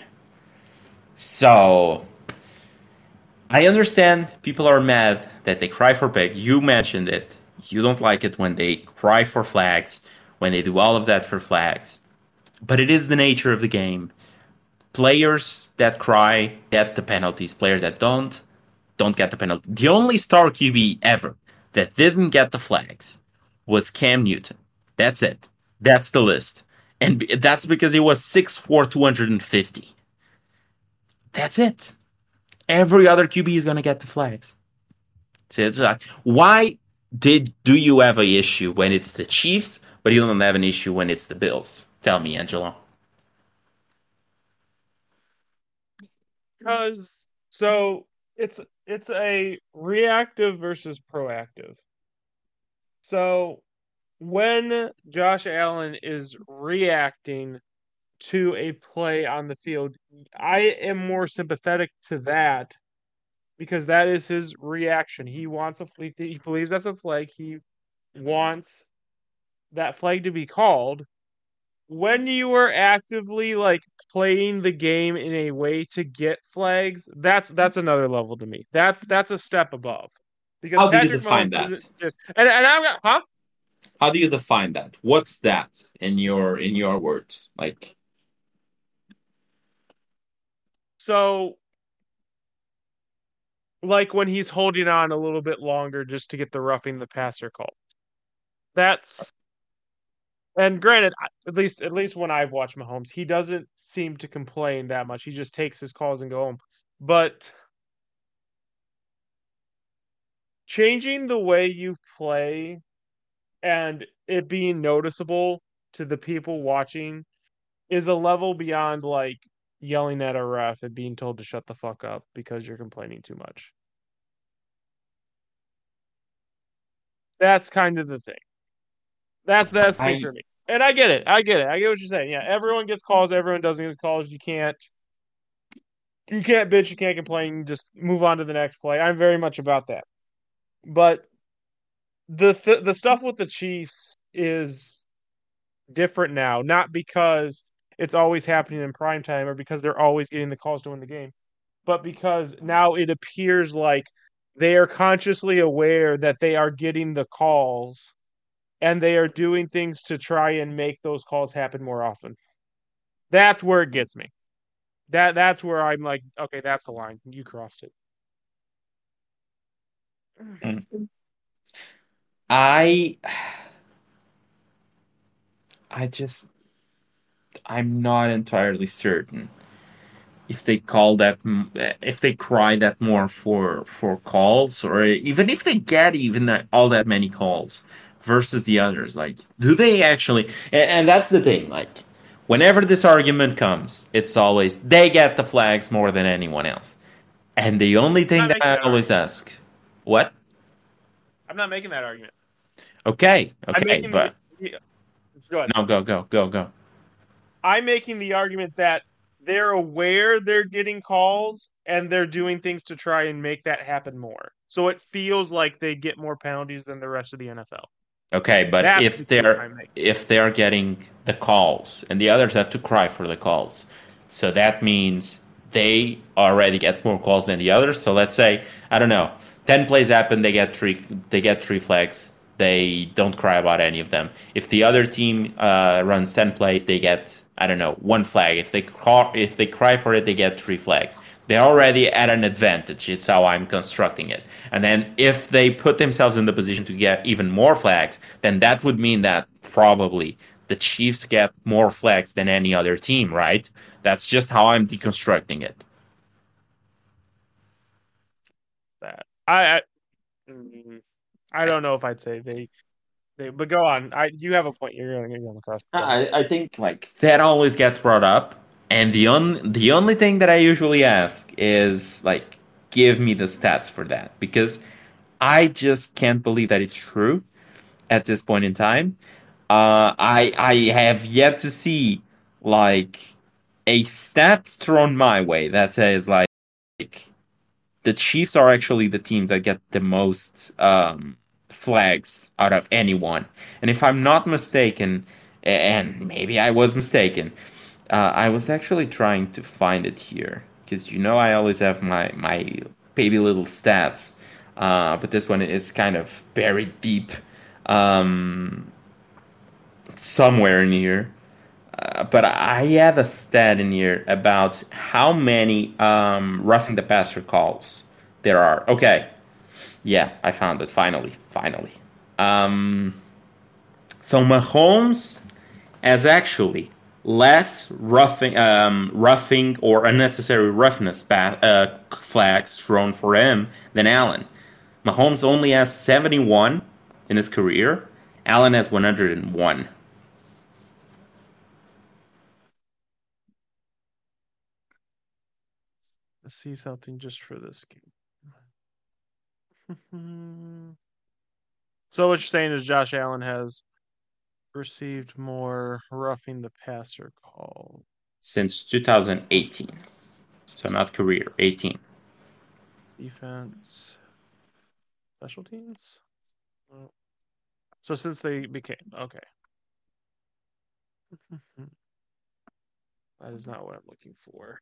So I understand people are mad that they cry for pig. You mentioned it. You don't like it when they cry for flags, when they do all of that for flags. But it is the nature of the game. Players that cry get the penalties. Players that don't get the penalty. The only star QB ever that didn't get the flags was Cam Newton. That's it. That's the list. And that's because he was 6'4", 250. That's it. Every other QB is going to get the flags. So it's like, why do you have an issue when it's the Chiefs, but you don't have an issue when it's the Bills? Tell me, Angelo. Because so it's a reactive versus proactive. So when Josh Allen is reacting to a play on the field, I am more sympathetic to that because that is his reaction. He believes that's a flag. He wants that flag to be called. When you are actively like playing the game in a way to get flags, that's another level to me. That's a step above. Because How do you Patrick define Mahomes that? isn't just and I'm huh? How do you define that? What's that in your words? Like, So like when he's holding on a little bit longer just to get the roughing the passer call. That's and granted, at least when I've watched Mahomes, he doesn't seem to complain that much. He just takes his calls and go home. But changing the way you play and it being noticeable to the people watching is a level beyond like yelling at a ref and being told to shut the fuck up because you're complaining too much. That's kind of the thing. That's the thing I for me. And I get it. I get it. I get what you're saying. Yeah, everyone gets calls. Everyone doesn't get calls. You can't bitch. You can't complain. Just move on to the next play. I'm very much about that. But the stuff with the Chiefs is different now, not because it's always happening in prime time or because they're always getting the calls to win the game, but because now it appears like they are consciously aware that they are getting the calls and they are doing things to try and make those calls happen more often. That's where it gets me. That's where I'm like, okay, that's the line. You crossed it. I I just I'm not entirely certain if they call that if they cry that more for calls or even if they get even all that many calls versus the others. Like, do they actually? And that's the thing. Like, whenever this argument comes, it's always they get the flags more than anyone else. And the only I'm thing not that making I that always argument. ask, what? I'm not making that argument. Okay, I'm okay, making but the go ahead. no, go. I'm making the argument that they're aware they're getting calls and they're doing things to try and make that happen more. so it feels like they get more penalties than the rest of the NFL. Okay, but That's the case I'm making. if they're getting the calls and the others have to cry for the calls, so that means they already get more calls than the others. So let's say, I don't know, 10 plays happen, they get three flags. They don't cry about any of them. If the other team runs 10 plays, they get, I don't know, one flag. If they cry for it, they get three flags. They're already at an advantage. It's how I'm constructing it. And then if they put themselves in the position to get even more flags, then that would mean that probably the Chiefs get more flags than any other team, right? That's just how I'm deconstructing it. That mm, I don't know if I'd say they but go on. You have a point. You're going to get on across. Go on. I think like that always gets brought up, and the only thing that I usually ask is like, give me the stats for that because I just can't believe that it's true at this point in time. I have yet to see like a stat thrown my way that says like the Chiefs are actually the team that get the most flags out of anyone. And if I'm not mistaken, and maybe I was mistaken, I was actually trying to find it here because I always have my baby little stats, but this one is kind of buried deep somewhere in here. But I have a stat in here about how many roughing the passer calls there are. Okay, yeah, I found it finally. Finally. Um, so Mahomes has actually less roughing or unnecessary roughness flags thrown for him than Allen. Mahomes only has 71 in his career. Allen has 101. Let's see something just for this game. So what you're saying is Josh Allen has received more roughing the passer calls. Since 2018. So not career, 18. Defense, special teams. Oh. So since they became okay, that is not what I'm looking for.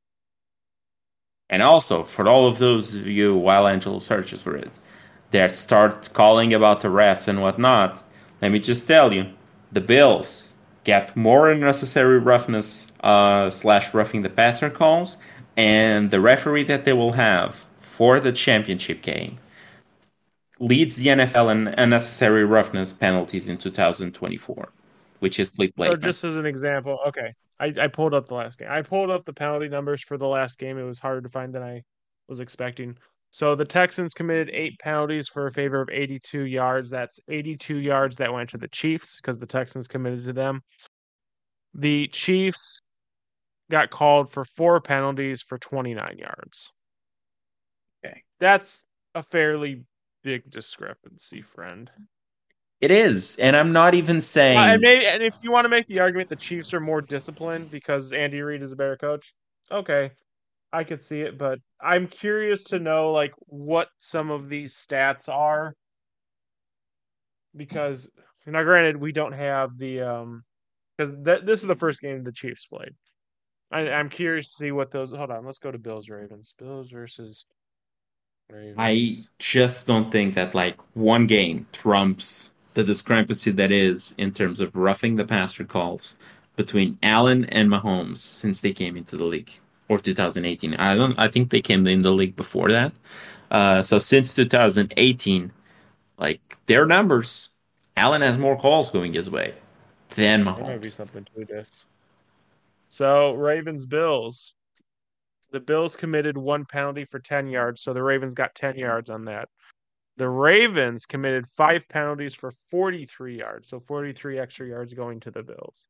And also, for all of those of you, while Angelo searches for it, that start calling about the refs and whatnot, let me just tell you, the Bills get more unnecessary roughness slash roughing the passer calls, and the referee that they will have for the championship game leads the NFL in unnecessary roughness penalties in 2024, which is Blake So Blakeman. just as an example, okay, I pulled up the last game. I pulled up the penalty numbers for the last game. It was harder to find than I was expecting. So the Texans committed 8 penalties for a favor of 82 yards. That's 82 yards that went to the Chiefs because the Texans committed to them. The Chiefs got called for 4 penalties for 29 yards. Okay. That's a fairly big discrepancy, friend. It is, and I'm not even saying And if you want to make the argument the Chiefs are more disciplined because Andy Reid is a better coach, okay, I could see it. But I'm curious to know like what some of these stats are because now, granted, we don't have the because this is the first game the Chiefs played. I'm curious to see what those. Hold on, let's go to Bills Ravens. Bills versus I Ravens. just don't think that like one game trumps the discrepancy that is in terms of roughing the passer calls between Allen and Mahomes since they came into the league or 2018. I think they came in the league before that. So since 2018, like their numbers, Allen has more calls going his way than There might be Mahomes. something to this. So Ravens Bills. The Bills committed 1 penalty for 10 yards, so the Ravens got 10 yards on that. The Ravens committed 5 penalties for 43 yards, so 43 extra yards going to the Bills.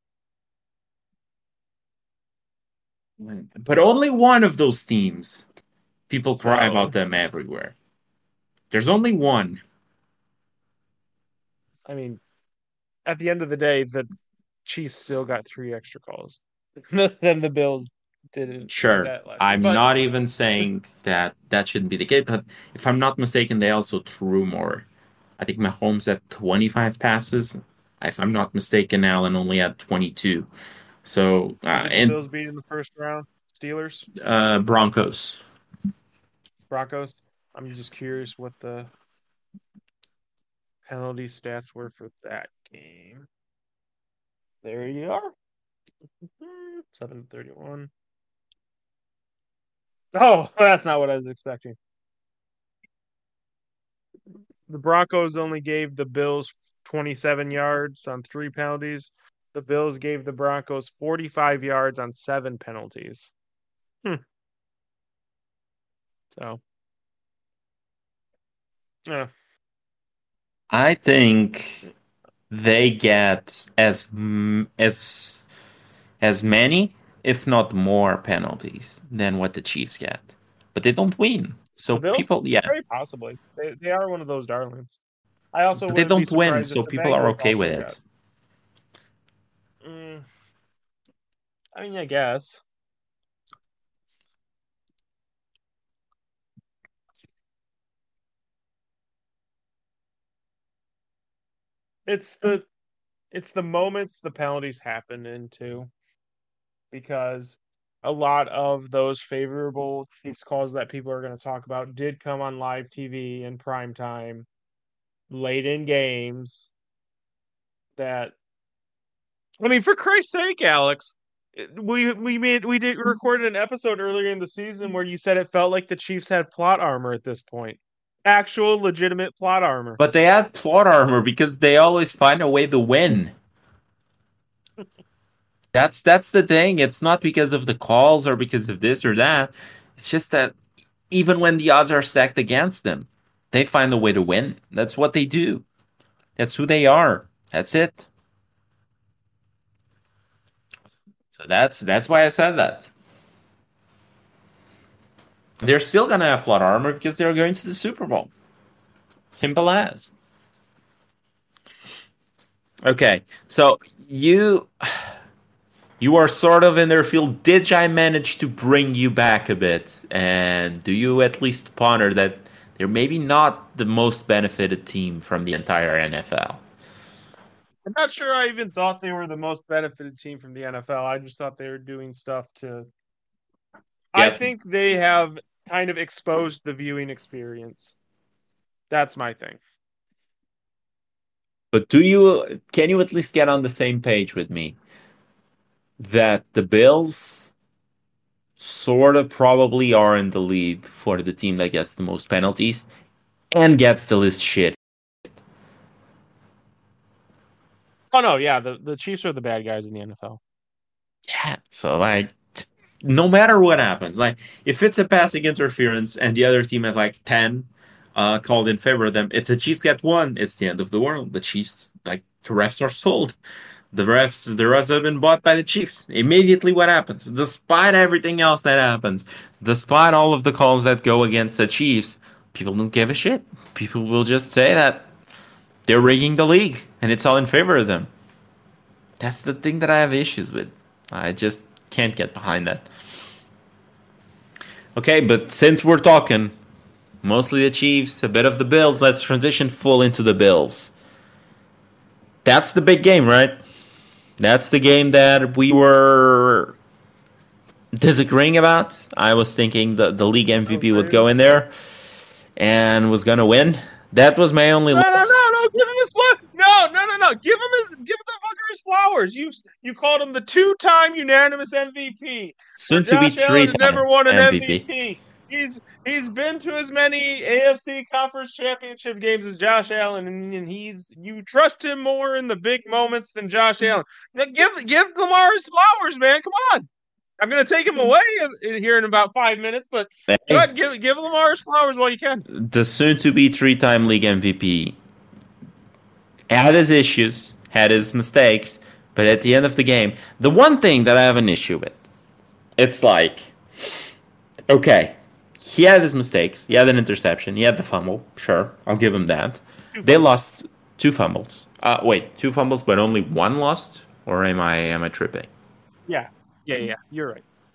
But only one of those teams, people cry about So, them everywhere. There's only one. I mean, at the end of the day, the Chiefs still got 3 extra calls than the Bills didn't do Sure. that last year. I'm But not even saying that that shouldn't be the case, but if I'm not mistaken, they also threw more. I think Mahomes had 25 passes. If I'm not mistaken, Allen only had 22. So, who did the and Bills beat in the first round? Steelers, Broncos. Broncos. I'm just curious what the penalty stats were for that game. There you are. 731. Oh, that's not what I was expecting. The Broncos only gave the Bills 27 yards on 3 penalties. The Bills gave the Broncos 45 yards on 7 penalties. Hmm. So, yeah. I think they get as many, if not more, penalties than what the Chiefs get, but they don't win. So The Bills, people, yeah, very possibly. They are one of those darlings. I also but they wouldn't be don't win. surprised if So the people are Bengals okay with also got. it. Mm, I mean, I guess. It's the moments the penalties happen into because a lot of those favorable Chiefs calls that people are going to talk about did come on live TV in prime time, late in games. That I mean, for Christ's sake, Alex, we recorded an episode earlier in the season where you said it felt like the Chiefs had plot armor at this point, actual legitimate plot armor. But they add plot armor because they always find a way to win. That's the thing. It's not because of the calls or because of this or that. It's just that even when the odds are stacked against them, they find a way to win. That's what they do. That's who they are. That's it. So that's why I said that. They're still gonna have plot armor because they're going to the Super Bowl. Simple as. Okay, so you are sort of in their field. Did I manage to bring you back a bit? And do you at least ponder that they're maybe not the most benefited team from the entire NFL? I'm not sure I even thought they were the most benefited team from the NFL. I just thought they were doing stuff to. I Yep. think they have kind of exposed the viewing experience. That's my thing. But can you at least get on the same page with me that the Bills sort of probably are in the lead for the team that gets the most penalties and gets the least shit? Oh no, yeah, the Chiefs are the bad guys in the NFL. Yeah. So like no matter what happens, like if it's a passing interference and the other team has like 10 called in favor of them, if the Chiefs get one, it's the end of the world. The Chiefs, like the refs are sold. The refs have been bought by the Chiefs. Immediately what happens? Despite everything else that happens, despite all of the calls that go against the Chiefs, people don't give a shit. People will just say that they're rigging the league and it's all in favor of them. That's the thing that I have issues with. I just can't get behind that. Okay, but since we're talking mostly the Chiefs, a bit of the Bills, let's transition full into the Bills. That's the big game, right? That's the game that we were disagreeing about. I was thinking the league MVP would go in there and was gonna win. That was my only No, no, loss. no, no! Give him his no! Give the fucker his flowers. You called him the 2-time unanimous MVP. Where Soon to be Josh Allen has never three-time won an MVP. MVP. He's been to as many AFC Conference Championship games as Josh Allen, and you trust him more in the big moments than Josh Allen. Now give Lamar his flowers, man. Come on. I'm gonna take him away here in about 5 minutes, but go Hey, ahead and give Lamar his flowers while you can. the soon to be three-time league MVP had his issues, had his mistakes, but at the end of the game, the one thing that I have an issue with, it's like, okay, he had his mistakes. He had an interception. He had the fumble. Sure, I'll give him that. They lost 2 fumbles. Wait, 2 fumbles, but only one lost? Or am I tripping? Yeah. You're right.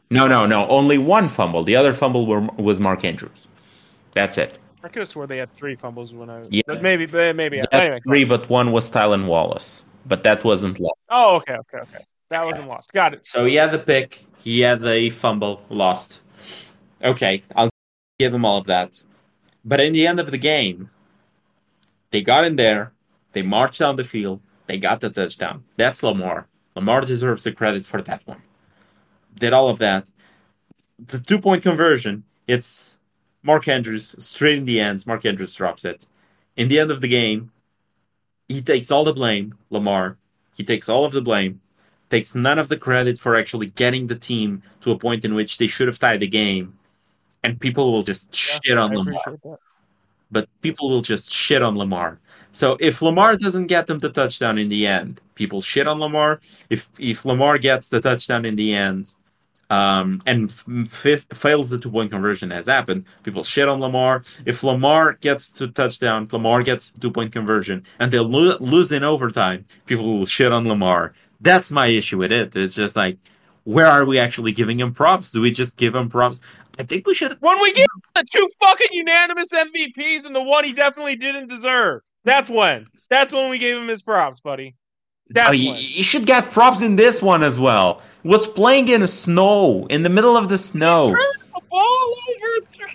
No. Only one fumble. The other fumble was Mark Andrews. That's it. I could have swore they had 3 fumbles when Yeah. but maybe. They had Anyway, 3, but one was Tylan Wallace. But that wasn't lost. Oh, okay. That wasn't lost. Got it. So he had the pick. He had the fumble. Lost. Okay, I'll give him all of that. But in the end of the game, they got in there. They marched down the field. They got the touchdown. That's Lamar. Lamar deserves the credit for that one. Did all of that. The 2-point conversion, it's Mark Andrews straight in the ends. Mark Andrews drops it. In the end of the game, he takes all the blame, Lamar. He takes all of the blame, takes none of the credit for actually getting the team to a point in which they should have tied the game. And people will just shit on Lamar. But people will just shit on Lamar. So if Lamar doesn't get them the touchdown in the end, people shit on Lamar. If Lamar gets the touchdown in the end, and fails the 2-point conversion as happened, people shit on Lamar. If Lamar gets to touchdown, Lamar gets 2-point conversion, and they'll lose in overtime, people will shit on Lamar. That's my issue with it. It's just like, where are we actually giving him props? Do we just give him props? I think we should. When we give the 2 fucking unanimous MVPs and the one he definitely didn't deserve. That's when we gave him his props, buddy. You should get props in this one as well. Was playing in the snow, in the middle of the snow. He turned the ball over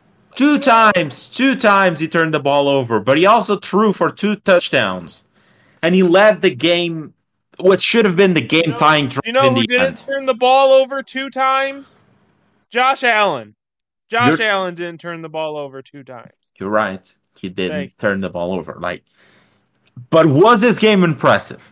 2 times he turned the ball over, but he also threw for 2 touchdowns. And he led the game, what should have been the game-tying drive in the end. You know who didn't turn the ball over 2 times? Josh Allen. Allen didn't turn the ball over 2 times. You're right. He didn't turn the ball over. But was this game impressive?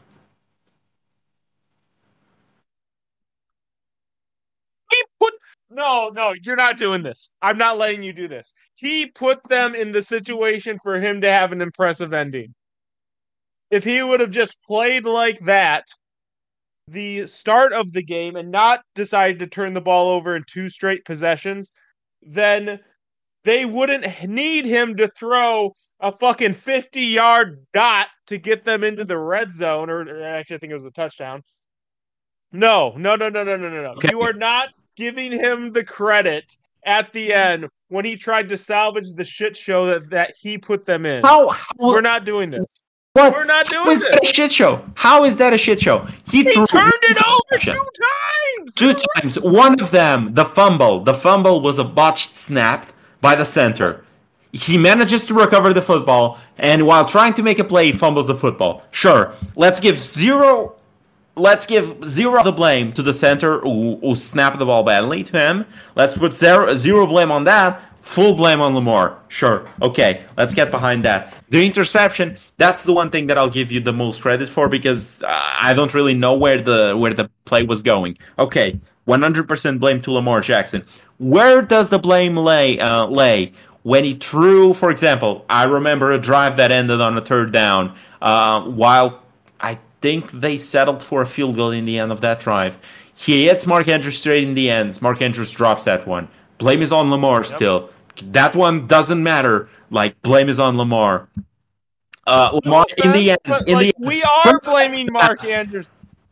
No, you're not doing this. I'm not letting you do this. He put them in the situation for him to have an impressive ending. If he would have just played like that, the start of the game, and not decided to turn the ball over in 2 straight possessions, then they wouldn't need him to throw a fucking 50-yard dot to get them into the red zone, or actually I think it was a touchdown. No. Okay. You are not giving him the credit at the end when he tried to salvage the shit show that he put them in. We're not doing this. What? We're not doing this. How is that a shit show? How is that a shit show? He turned it over 2 times! 2 times. One of them, the fumble. The fumble was a botched snap by the center. He manages to recover the football, and while trying to make a play, he fumbles the football. Sure, let's give zero of the blame to the center who snapped the ball badly to him. Let's put zero blame on that. Full blame on Lamar. Sure. Okay, let's get behind that. The interception, that's the one thing that I'll give you the most credit for, because I don't really know where the play was going. Okay, 100% blame to Lamar Jackson. Where does the blame lay? When he threw, for example, I remember a drive that ended on a 3rd down, while I think they settled for a field goal in the end of that drive. He hits Mark Andrews straight in the ends. Mark Andrews drops that one. Blame is on Lamar still. That one doesn't matter. Blame is on Lamar. Lamar, in the end. We are blaming Mark Andrews.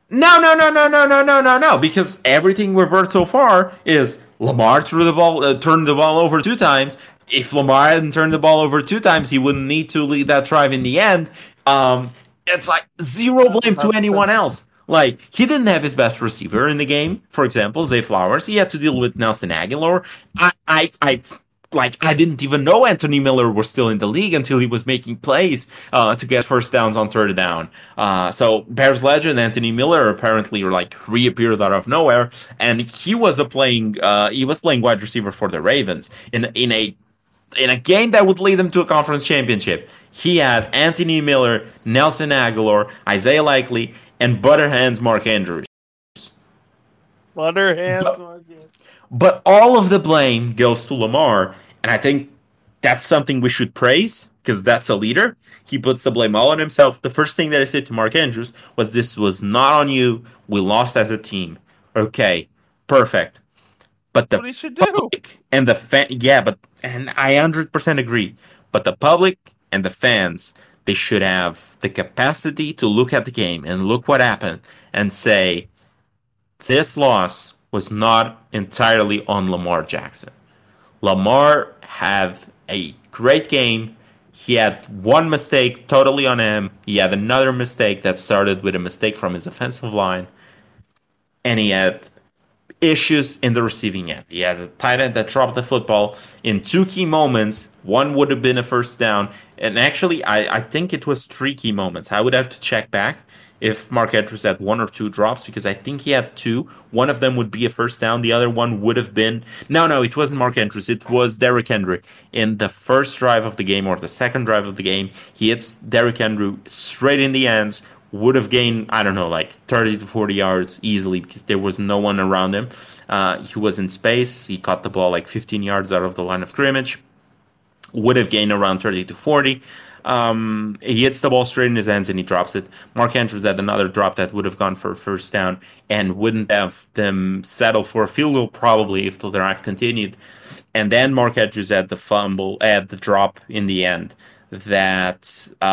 No, because everything we've heard so far is Lamar turned the ball over 2 times. If Lamar hadn't turned the ball over 2 times, he wouldn't need to lead that drive in the end. It's zero blame to anyone else. He didn't have his best receiver in the game, for example, Zay Flowers. He had to deal with Nelson Aguilar. I didn't even know Anthony Miller was still in the league until he was making plays to get first downs on 3rd down. So Bears legend Anthony Miller apparently reappeared out of nowhere, and he was playing wide receiver for the Ravens in a game that would lead them to a conference championship. He had Anthony Miller, Nelson Aguilar, Isaiah Likely, and Butterhands Mark Andrews. But all of the blame goes to Lamar, and I think that's something we should praise, because that's a leader. He puts the blame all on himself. The first thing that I said to Mark Andrews was, this was not on you. We lost as a team. Okay, perfect. But the public and the and I 100% agree. But the public and the fans, they should have the capacity to look at the game and look what happened and say, this loss was not entirely on Lamar Jackson. Lamar had a great game. He had one mistake totally on him. He had another mistake that started with a mistake from his offensive line. And he had issues in the receiving end. He had a tight end that dropped the football in two key moments. One would have been a first down. And actually, I think it was three key moments. I would have to check back if Mark Andrews had one or two drops, because I think he had two. One of them would be a first down. The other one would have been... No, it wasn't Mark Andrews. It was Derrick Henry. In the first drive of the game, or the second drive of the game, he hits Derrick Henry straight in the ends. Would have gained, I don't know, like 30 to 40 yards easily, because there was no one around him. He was in space. He caught the ball like 15 yards out of the line of scrimmage. Would have gained around 30 to 40. He hits the ball straight in his hands and he drops it. Mark Andrews had another drop that would have gone for a first down and wouldn't have them settle for a field goal probably if the drive continued. And then Mark Andrews had the fumble, had the drop in the end that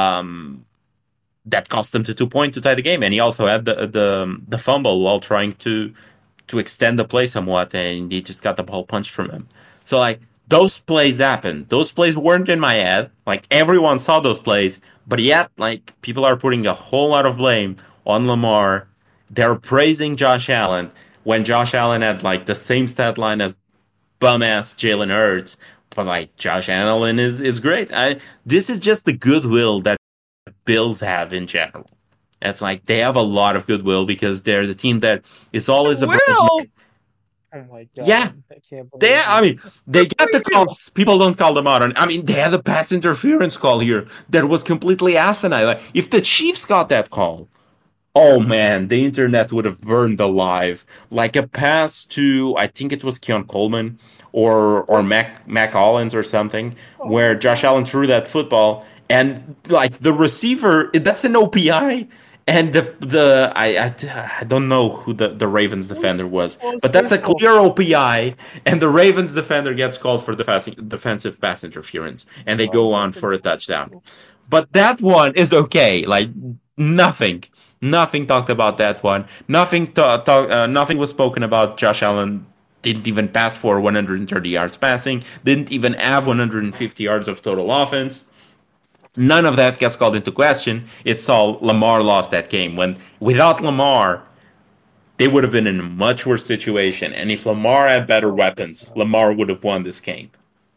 cost them to 2 points to tie the game. And he also had the fumble while trying to extend the play somewhat, and he just got the ball punched from him. So like, those plays happened. Those plays weren't in my head. Like, everyone saw those plays, but yet, like, people are putting a whole lot of blame on Lamar. They're praising Josh Allen when Josh Allen had like the same stat line as bum-ass Jalen Hurts. But like, Josh Allen is great. This is just the goodwill that Bills have in general. It's like they have a lot of goodwill because they're the team that is always about. Oh my god! Yeah, I can't believe they get the calls. People don't call them out. I mean, they had a pass interference call here that was completely asinine. Like, if the Chiefs got that call, oh man, the internet would have burned alive. Like a pass to, I think it was Keon Coleman or Mac Hollins or something, where Josh Allen threw that football and like the receiver, that's an OPI. And I don't know who the Ravens defender was, but that's a clear OPI, and the Ravens defender gets called for defensive pass interference, and they go on for a touchdown. But that one is okay. Like, nothing talked about that one. Nothing was spoken about Josh Allen. Didn't even pass for 130 yards passing. Didn't even have 150 yards of total offense. None of that gets called into question. It's all Lamar lost that game. When without Lamar, they would have been in a much worse situation. And if Lamar had better weapons, Lamar would have won this game.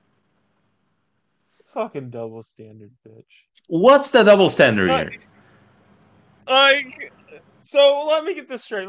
Fucking double standard, bitch. What's the double standard here? So let me get this straight.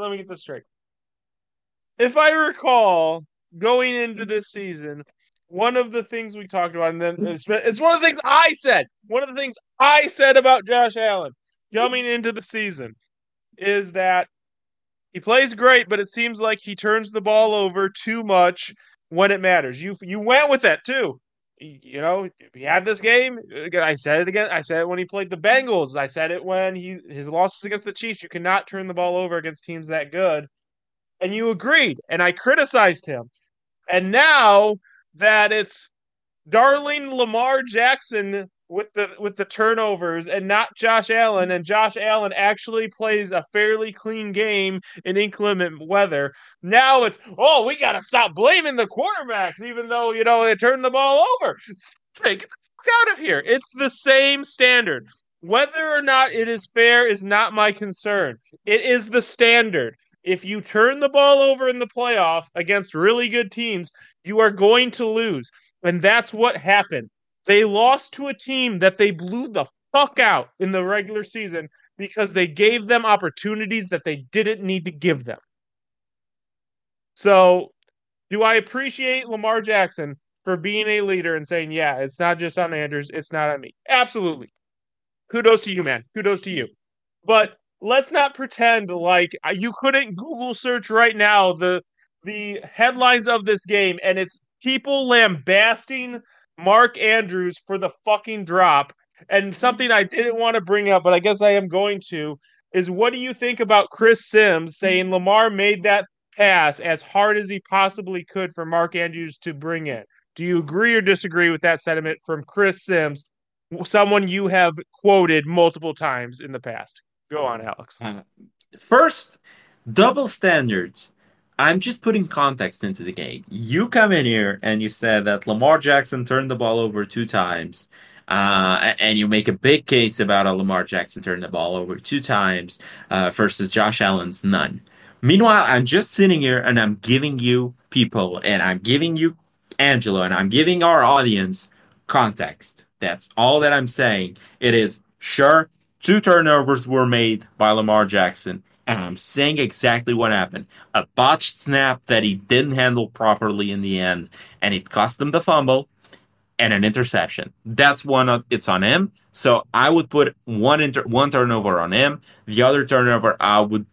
If I recall, going into this season, one of the things we talked about, and then it's one of the things I said. One of the things I said about Josh Allen coming into the season is that he plays great, but it seems like he turns the ball over too much when it matters. You went with that too. You know, he had this game. I said it again. I said it when he played the Bengals. I said it when his losses against the Chiefs. You cannot turn the ball over against teams that good. And you agreed, and I criticized him. And now that it's darling Lamar Jackson with the turnovers and not Josh Allen, and Josh Allen actually plays a fairly clean game in inclement weather. Now it's, we got to stop blaming the quarterbacks, even though, they turned the ball over. Get the fuck out of here. It's the same standard. Whether or not it is fair is not my concern. It is the standard. If you turn the ball over in the playoffs against really good teams, you are going to lose. And that's what happened. They lost to a team that they blew the fuck out in the regular season because they gave them opportunities that they didn't need to give them. So, do I appreciate Lamar Jackson for being a leader and saying, yeah, it's not just on Andrews, it's not on me? Absolutely. Kudos to you, man. Kudos to you. But let's not pretend like you couldn't Google search right now the headlines of this game, and it's people lambasting Mark Andrews for the fucking drop. And something I didn't want to bring up, but I guess I am going to, is what do you think about Chris Sims saying Lamar made that pass as hard as he possibly could for Mark Andrews to bring in? Do you agree or disagree with that sentiment from Chris Sims, someone you have quoted multiple times in the past? Go on, Alex. First, double standards. I'm just putting context into the game. You come in here and you said that Lamar Jackson turned the ball over 2 times, and you make a big case about a Lamar Jackson turned the ball over 2 times versus Josh Allen's none. Meanwhile, I'm just sitting here and I'm giving you people, and I'm giving you Angelo, and I'm giving our audience context. That's all that I'm saying. It is sure 2 turnovers were made by Lamar Jackson, and I'm saying exactly what happened. A botched snap that he didn't handle properly in the end, and it cost him the fumble and an interception. That's one. It's on him. So I would put one turnover on him. The other turnover, I would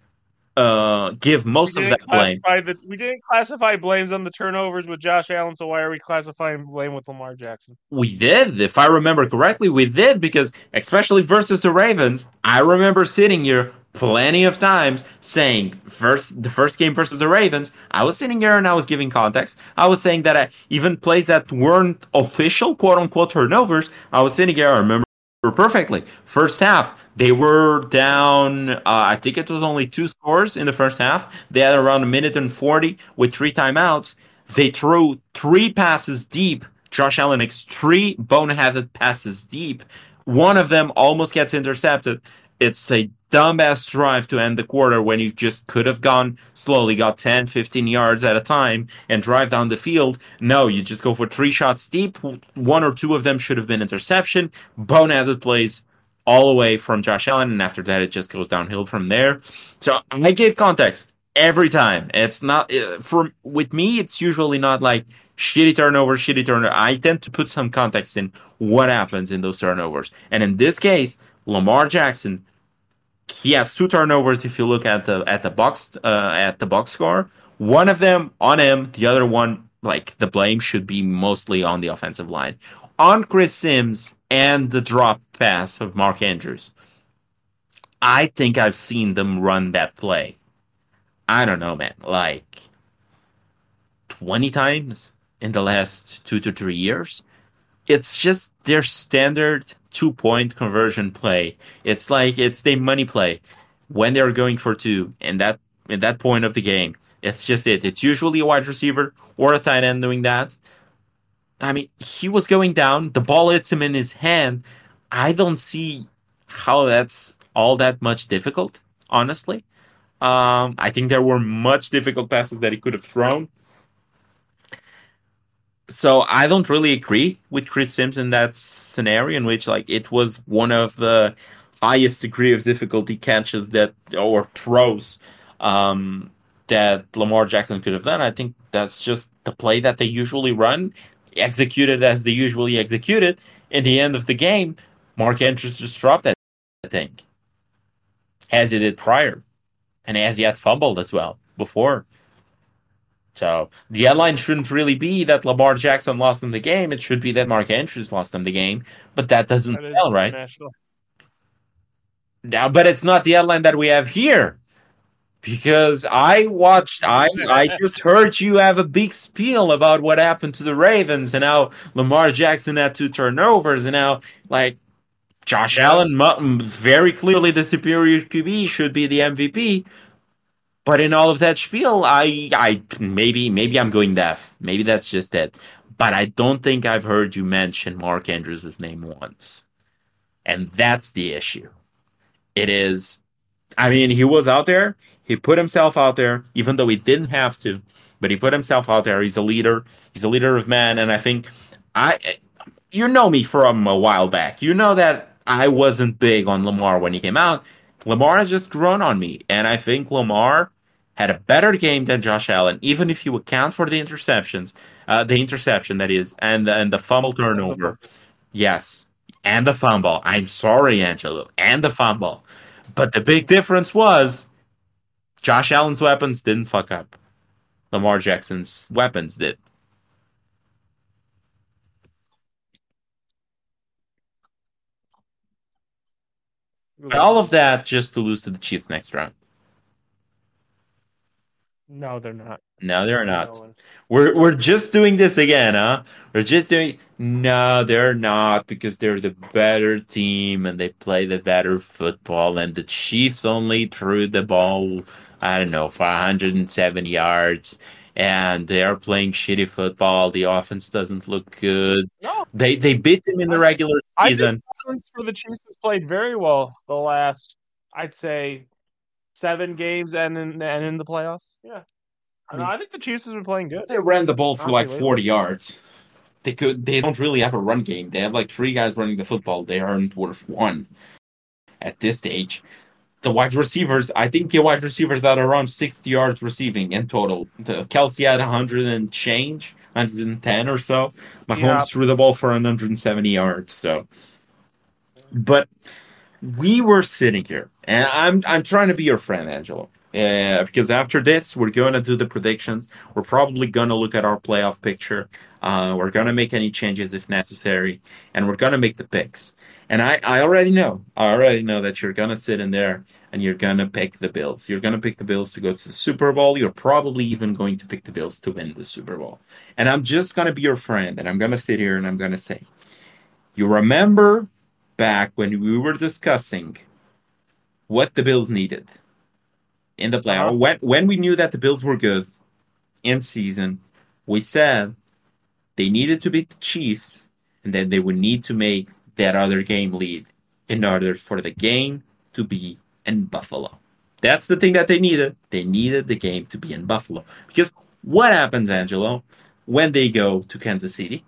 give most of that blame. We didn't classify blames on the turnovers with Josh Allen, so why are we classifying blame with Lamar Jackson? We did, if I remember correctly, we did, because especially versus the Ravens, I remember sitting here plenty of times saying the first game versus the Ravens, I was sitting here and I was giving context. I was saying that even plays that weren't official quote unquote turnovers, I was sitting here, I remember perfectly. First half, they were down, I think it was only 2 scores in the first half. They had around 1:40 with 3 timeouts. They threw 3 passes deep. Josh Allen makes 3 boneheaded passes deep. One of them almost gets intercepted. It's a dumbass drive to end the quarter when you just could have gone slowly, got 10, 15 yards at a time and drive down the field. No, you just go for 3 shots deep. 1 or 2 of them should have been interception. Boneheaded plays all the way from Josh Allen, and after that it just goes downhill from there. So I gave context every time. It's not with me, it's usually not like shitty turnover. I tend to put some context in what happens in those turnovers. And in this case, Lamar Jackson, he has 2 turnovers. If you look at the box score, one of them on him, the other one, like, the blame should be mostly on the offensive line, on Chris Sims and the drop pass of Mark Andrews. I think I've seen them run that play, I don't know, man, like 20 times in the last 2 to 3 years. It's just their standard 2 point conversion play. It's like it's the money play when they're going for 2 in that point of the game. It's just it. It's usually a wide receiver or a tight end doing that. I mean, he was going down. The ball hits him in his hand. I don't see how that's all that much difficult, honestly. I think there were much difficult passes that he could have thrown. So I don't really agree with Chris Sims in that scenario, in which, like, it was one of the highest degree of difficulty catches that, or throws, that Lamar Jackson could have done. I think that's just the play that they usually run, executed as they usually execute it. In the end of the game, Mark Andrews just dropped that thing, as he did prior, and as he had fumbled as well before. So the headline shouldn't really be that Lamar Jackson lost them the game. It should be that Mark Andrews lost them the game. But that doesn't tell, right? Now, but it's not the headline that we have here. Because I just heard you have a big spiel about what happened to the Ravens and how Lamar Jackson had 2 turnovers and how, like, Josh Allen, very clearly the superior QB, should be the MVP. But in all of that spiel, I maybe I'm going deaf. Maybe that's just it. But I don't think I've heard you mention Mark Andrews' name once. And that's the issue. It is, I mean, he was out there. He put himself out there, even though he didn't have to. But he put himself out there. He's a leader. He's a leader of men. And I think, you know me from a while back. You know that I wasn't big on Lamar when he came out. Lamar has just grown on me. And I think Lamar had a better game than Josh Allen, even if you account for the interceptions, the interception, that is, and the fumble turnover. Yes, and the fumble. I'm sorry, Angelo, and the fumble. But the big difference was Josh Allen's weapons didn't fuck up. Lamar Jackson's weapons did. And all of that just to lose to the Chiefs next round. No, they're not. No, they're not. We're just doing this again, huh? We're just doing. No, they're not, because they're the better team and they play the better football. And the Chiefs only threw the ball I don't know, for 170 yards, and they are playing shitty football. The offense doesn't look good. No, They beat them in the I regular I think season. the offense for the Chiefs has played very well the last, I'd say, 7 games and in the playoffs. Yeah, I no, mean, I think the Chiefs have been playing good, they ran the ball for honestly, like lately. 40 yards. They don't really have a run game. They have like three guys running the football. They aren't worth one at this stage. The wide receivers, I think the wide receivers that are around 60 yards receiving in total. Kelsey had 100 and change, 110 or so. Yeah. Mahomes threw the ball for 170 yards. So, but we were sitting here, and I'm trying to be your friend, Angelo. Because after this, we're going to do the predictions. We're probably going to look at our playoff picture. We're going to make any changes if necessary, and we're going to make the picks. And I already know that you're going to sit in there and you're going to pick the Bills. You're going to pick the Bills to go to the Super Bowl. You're probably even going to pick the Bills to win the Super Bowl. And I'm just going to be your friend, and I'm going to sit here and I'm going to say, you remember back when we were discussing what the Bills needed in the Uh-huh. playoff. When we knew that the Bills were good in season, we said they needed to beat the Chiefs, and then they would need to make that other game lead in order for the game to be in Buffalo. That's the thing that they needed. They needed the game to be in Buffalo. Because what happens, Angelo, when they go to Kansas City?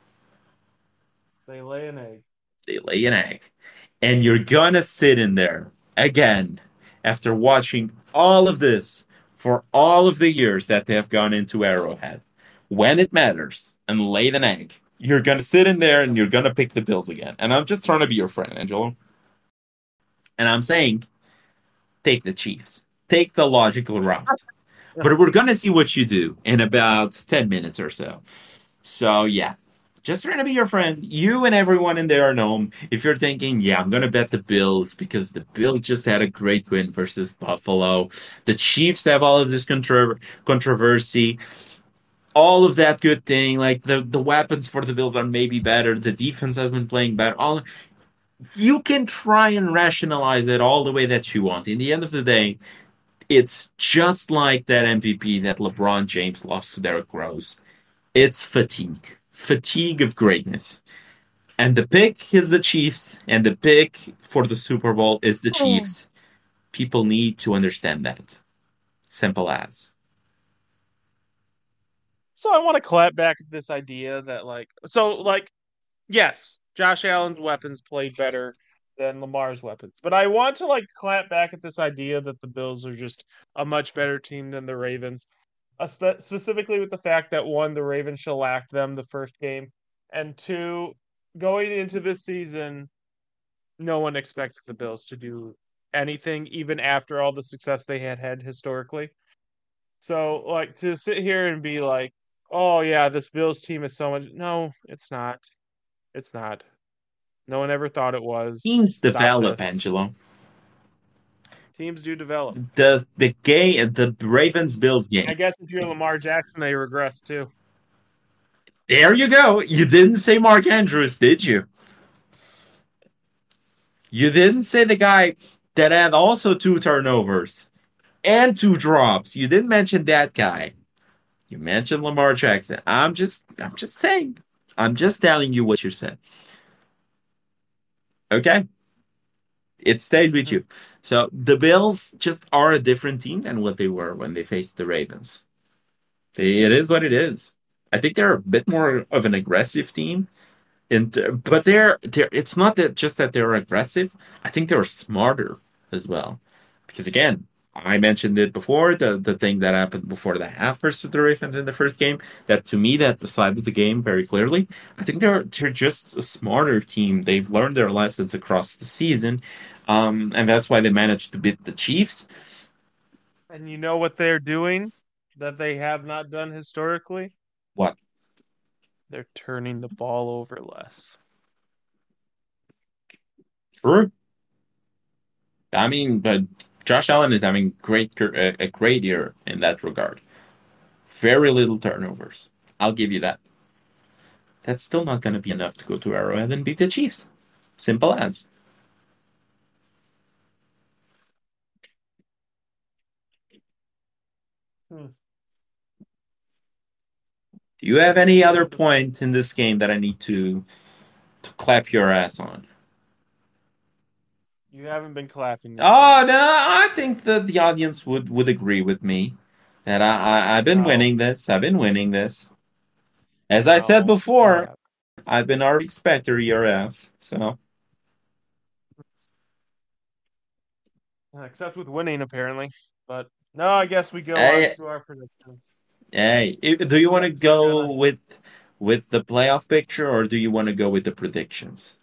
They lay an egg. They lay an egg. And you're gonna sit in there again after watching all of this for all of the years that they have gone into Arrowhead. When it matters and lay an egg, you're gonna sit in there and you're gonna pick the Bills again. And I'm just trying to be your friend, Angelo. And I'm saying, take the Chiefs. Take the logical route. But we're gonna see what you do in about 10 minutes or so. So yeah, just trying to be your friend. You and everyone in there know if you're thinking, yeah, I'm gonna bet the Bills because the Bills just had a great win versus Buffalo. The Chiefs have all of this controversy, all of that good thing. Like the weapons for the Bills are maybe better. The defense has been playing better. All you can try and rationalize it all the way that you want. In the end of the day, it's just like that MVP that LeBron James lost to Derrick Rose. It's fatigue. Fatigue of greatness. And the pick is the Chiefs, and the pick for the Super Bowl is the Oh. Chiefs. People need to understand that. Simple as. So I want to clap back at this idea that yes, Josh Allen's weapons played better than Lamar's weapons. But I want to clap back at this idea that the Bills are just a much better team than the Ravens. Specifically with the fact that one, the Ravens shellacked them the first game, and two, going into this season, no one expected the Bills to do anything, even after all the success they had had historically. So, to sit here and be like, "Oh yeah, this Bills team is so much." No, it's not. It's not. No one ever thought it was. Teams Stop develop, this. Angelo. Teams do develop. The Ravens Bills I game. guess if you're Lamar Jackson, they regress too. There you go. You didn't say Mark Andrews, did you? You didn't say the guy that had also two turnovers and two drops. You didn't mention that guy. You mentioned Lamar Jackson. I'm just saying. I'm just telling you what you said. Okay? It stays with Mhm. you. So the Bills just are a different team than what they were when they faced the Ravens. It is what it is. I think they're a bit more of an aggressive team. And but they're it's not that just that they're aggressive. I think they're smarter as well. Because again, I mentioned it before, the thing that happened before the half versus the Ravens in the first game, that to me that decided the game very clearly. I think they're just a smarter team. They've learned their lessons across the season. And that's why they managed to beat the Chiefs. And you know what they're doing that they have not done historically? What? They're turning the ball over less. True. I mean, but Josh Allen is having a great year in that regard. Very little turnovers. I'll give you that. That's still not going to be enough to go to Arrowhead and beat the Chiefs. Simple as. Do you have any other point in this game that I need to clap your ass on? You haven't been clapping yet, Oh buddy. no, I think that the audience would agree with me that I've been No, winning this. I've been winning this. As I said no, you before, have. I've been already specter your ass. So Except with winning, apparently. But no, I guess we go on hey, to our predictions. do you want to Guess we're go gonna. with the playoff picture or do you want to go with the predictions?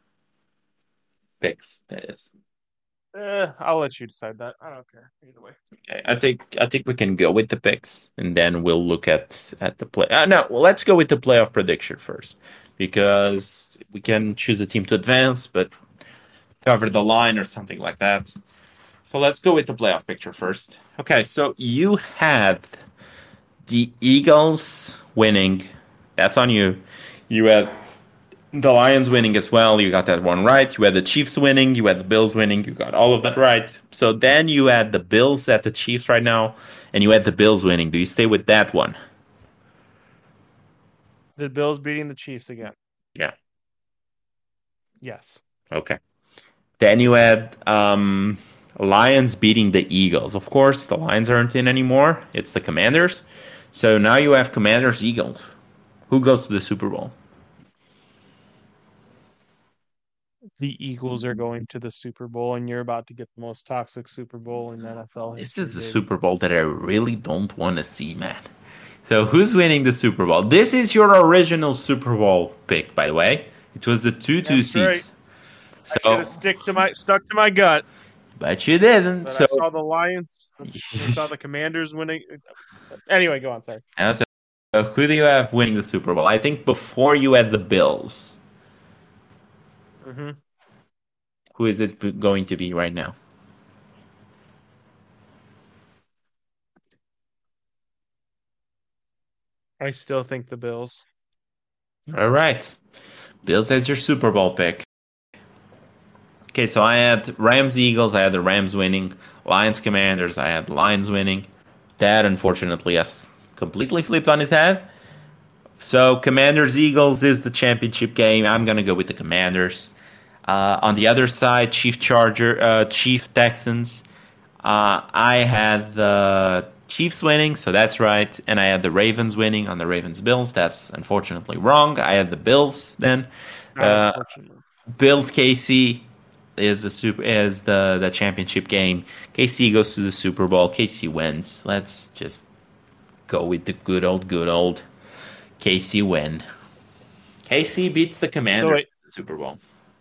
Picks, that is. I'll let you decide that. I don't care either way. Okay, I think we can go with the picks, and then we'll look at the play. No, well, let's go with the playoff prediction first, because we can choose a team to advance, but cover the line or something like that. So let's go with the playoff picture first. Okay, so you had the Eagles winning. That's on you. You had the Lions winning as well. You got that one right. You had the Chiefs winning. You had the Bills winning. You got all of that right. So then you had the Bills at the Chiefs right now, and you had the Bills winning. Do you stay with that one? The Bills beating the Chiefs again. Yeah. Yes. Okay. Then you had Lions beating the Eagles. Of course, the Lions aren't in anymore. It's the Commanders. So now you have Commanders Eagles. Who goes to the Super Bowl? The Eagles are going to the Super Bowl, and you're about to get the most toxic Super Bowl in NFL This history, is a baby. Super Bowl that I really don't want to see, man. So who's winning the Super Bowl? This is your original Super Bowl pick, by the way. It was the 2-2 That's right. seats. I should have So, stuck to my gut, but you didn't. but So, I saw the Lions. I saw the Commanders winning. Anyway, go on. Sorry. so who do you have winning the Super Bowl? I think before you had the Bills. hmm Who is it going to be right now? I still think the Bills. All right. Bills as your Super Bowl pick. Okay, so I had Rams Eagles. I had the Rams winning. Lions Commanders. I had Lions winning. That unfortunately has completely flipped on his head. So Commanders Eagles is the championship game. I'm gonna go with the Commanders. On the other side, Chief Texans. I had the Chiefs winning, so that's right, and I had the Ravens winning on the Ravens Bills. That's unfortunately wrong. I had the Bills then. Not Uh, unfortunately. Bills KC is the championship game. KC goes to the Super Bowl. KC wins. Let's just go with the good old KC win. KC beats the So Commanders wait, in the Super Bowl.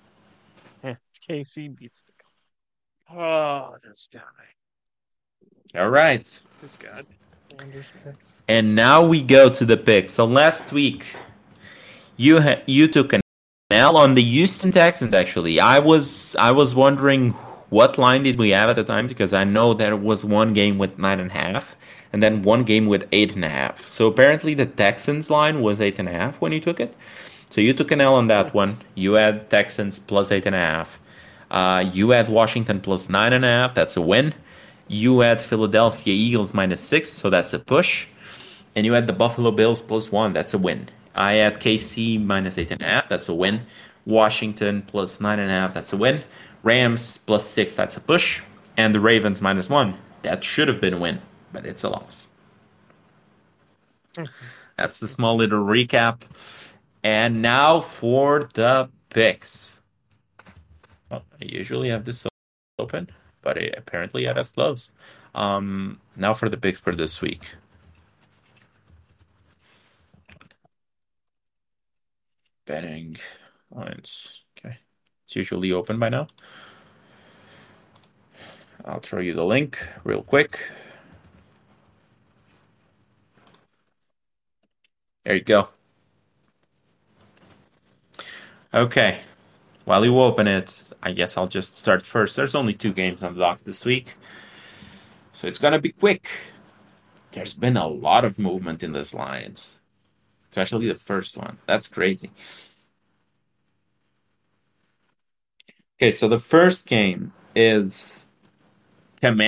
KC beats the. Oh, this guy. All right. This guy. Commanders picks. And now we go to the picks. So last week you took an L on the Houston Texans. Actually, I was wondering what line did we have at the time because I know there was one game with 9.5, and then one game with 8.5. So apparently the Texans line was 8.5 when you took it. So you took an L on that one. You had Texans plus 8.5. You had Washington plus 9.5. That's a win. You had Philadelphia Eagles -6, so that's a push. And you had the Buffalo Bills +1. That's a win. I had KC -8.5. That's a win. Washington plus 9.5. That's a win. Rams +6. That's a push. And the Ravens -1. That should have been a win, but it's a loss. That's the small little recap. And now for the picks. Well, I usually have this open, but apparently it has closed. Now for the picks for this week. Betting lines. Okay. It's usually open by now. I'll throw you the link real quick. There you go. Okay. While you open it, I guess I'll just start first. There's only 2 games on the dock this week, so it's gonna be quick. There's been a lot of movement in this lines, especially the first one. That's crazy. Okay, so the first game is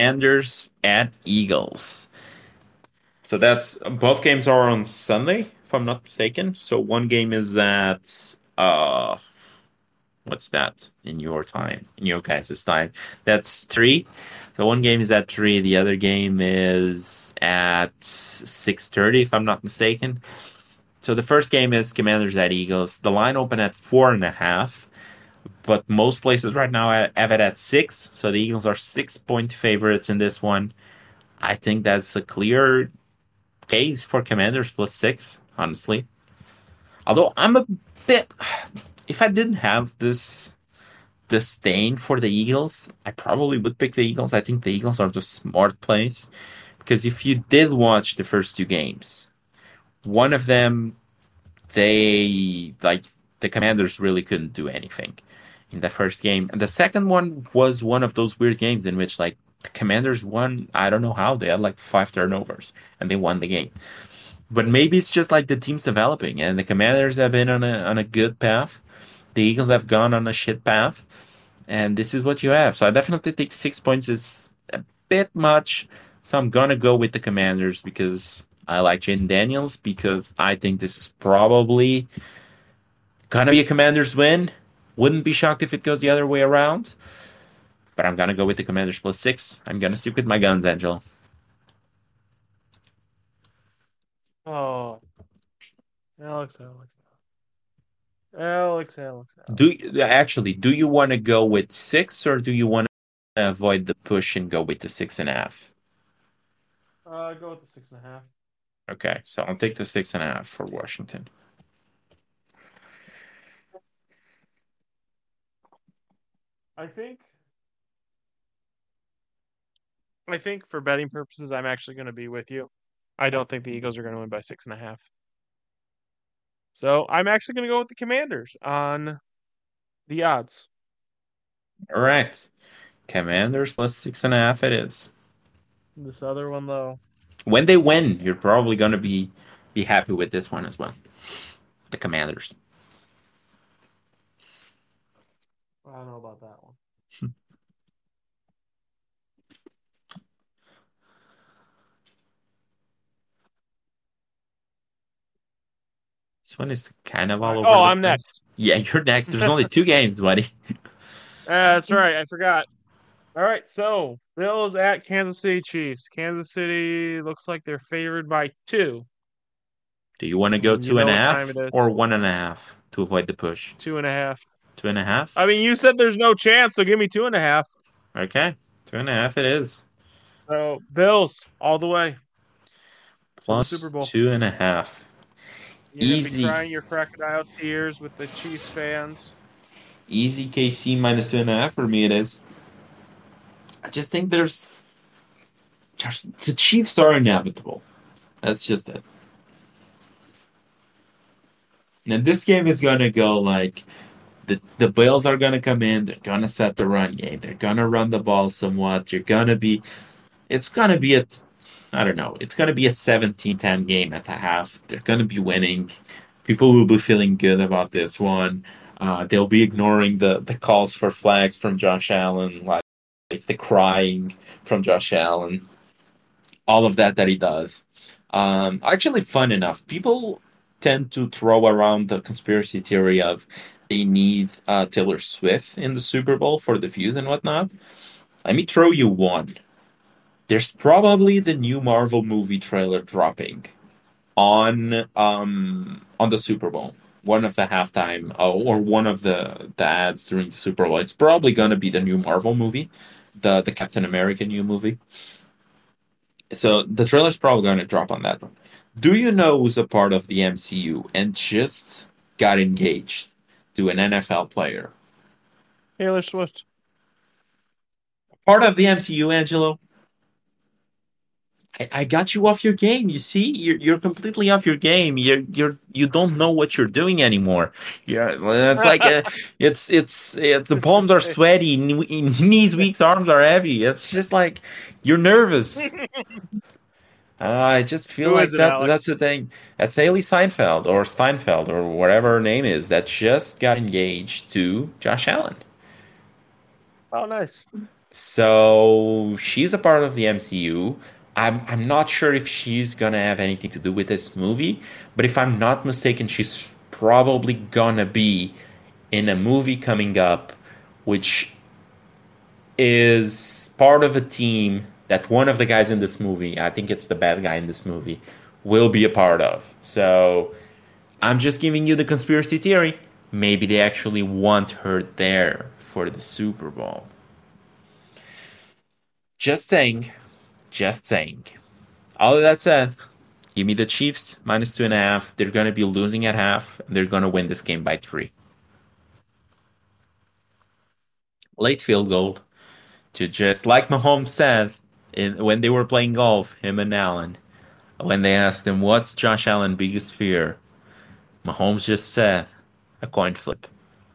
Commanders at Eagles. So that's both games are on Sunday, if I'm not mistaken. So one game is at what's that in your time, in your guys' time? That's 3. So one game is at 3, the other game is at 6:30, if I'm not mistaken. So the first game is Commanders at Eagles. The line opened at 4.5, but most places right now have it at 6. So the Eagles are 6-point favorites in this one. I think that's a clear case for Commanders +6, honestly. Although I'm a bit, if I didn't have this disdain for the Eagles, I probably would pick the Eagles. I think the Eagles are the smart plays because if you did watch the first 2 games, one of them they like the Commanders really couldn't do anything in the first game, and the second one was one of those weird games in which like the Commanders won. I don't know how they had like 5 turnovers and they won the game. But maybe it's just like the team's developing, and the Commanders have been on a good path. The Eagles have gone on a shit path, and this is what you have. So I definitely think 6 points is a bit much. So I'm gonna go with the Commanders because I like Jaden Daniels because I think this is probably gonna be a Commanders win. Wouldn't be shocked if it goes the other way around. But I'm gonna go with the Commanders +6. I'm gonna stick with my guns, Angel. Oh, Alex, Alex, Alex, Alex, Alex. Do you want to go with 6 or do you want to avoid the push and go with the 6.5? Go with the 6.5. Okay, so I'll take the 6.5 for Washington. I think. I think for betting purposes, I'm actually going to be with you. I don't think the Eagles are going to win by 6.5. So I'm actually going to go with the Commanders on the odds. All right. Commanders +6.5 it is. This other one, though, When they win, you're probably gonna be happy with this one as well. The Commanders. I don't know about that one. This one is kind of All all right. over Oh, the I'm place. next. Yeah, you're next. There's only 2 games, buddy. That's right. I forgot. All right. So Bills at Kansas City Chiefs. Kansas City looks like they're favored by 2. Do you want to go And you two and know a what time half it is. or 1.5 to avoid the push? 2.5. 2.5? I mean, you said there's no chance, so give me 2.5. Okay, 2.5 it is. So Bills all the way to the Super Plus Bowl. 2.5. You're gonna be Easy. crying your crocodile tears with the Chiefs fans. Easy KC -2.5 for me it is. I just think there's the Chiefs are inevitable. That's just it. Now this game is gonna go like the Bills are gonna come in, they're gonna set the run game, they're gonna run the ball somewhat, it's gonna be a I don't know, it's gonna be a 17-10 game at the half. They're gonna be winning. People will be feeling good about this one. They'll be ignoring the calls for flags from Josh Allen, like the crying from Josh Allen, all of that he does. Actually, fun enough, people tend to throw around the conspiracy theory of they need Taylor Swift in the Super Bowl for the views and whatnot. Let me throw you one. There's probably the new Marvel movie trailer dropping on the Super Bowl. One of the halftime or one of the ads during the Super Bowl. It's probably gonna be the new Marvel movie, the Captain America new movie. So the trailer's probably gonna drop on that one. Do you know who's a part of the MCU and just got engaged to an NFL player? Taylor Swift. Part of the MCU, Angelo. I got you off your game. You see, you're completely off your game. You don't know what you're doing anymore. Yeah, well, it's like the palms are sweaty, knees weak, arms are heavy. It's just like you're nervous. I just feel Who like is it, that's Alex? the thing. That's Haley Seinfeld or Steinfeld or whatever her name is that just got engaged to Josh Allen. Oh, nice. So she's a part of the MCU. I'm not sure if she's gonna have anything to do with this movie, but if I'm not mistaken, she's probably gonna be in a movie coming up, which is part of a team that one of the guys in this movie, I think it's the bad guy in this movie, will be a part of. So I'm just giving you the conspiracy theory. Maybe they actually want her there for the Super Bowl. Just saying. Just saying. All of that said, give me the Chiefs -2.5. They're going to be losing at half. They're going to win this game by 3. Late field goal to just like Mahomes said when they were playing golf, him and Allen. When they asked him, what's Josh Allen's biggest fear? Mahomes just said, a coin flip.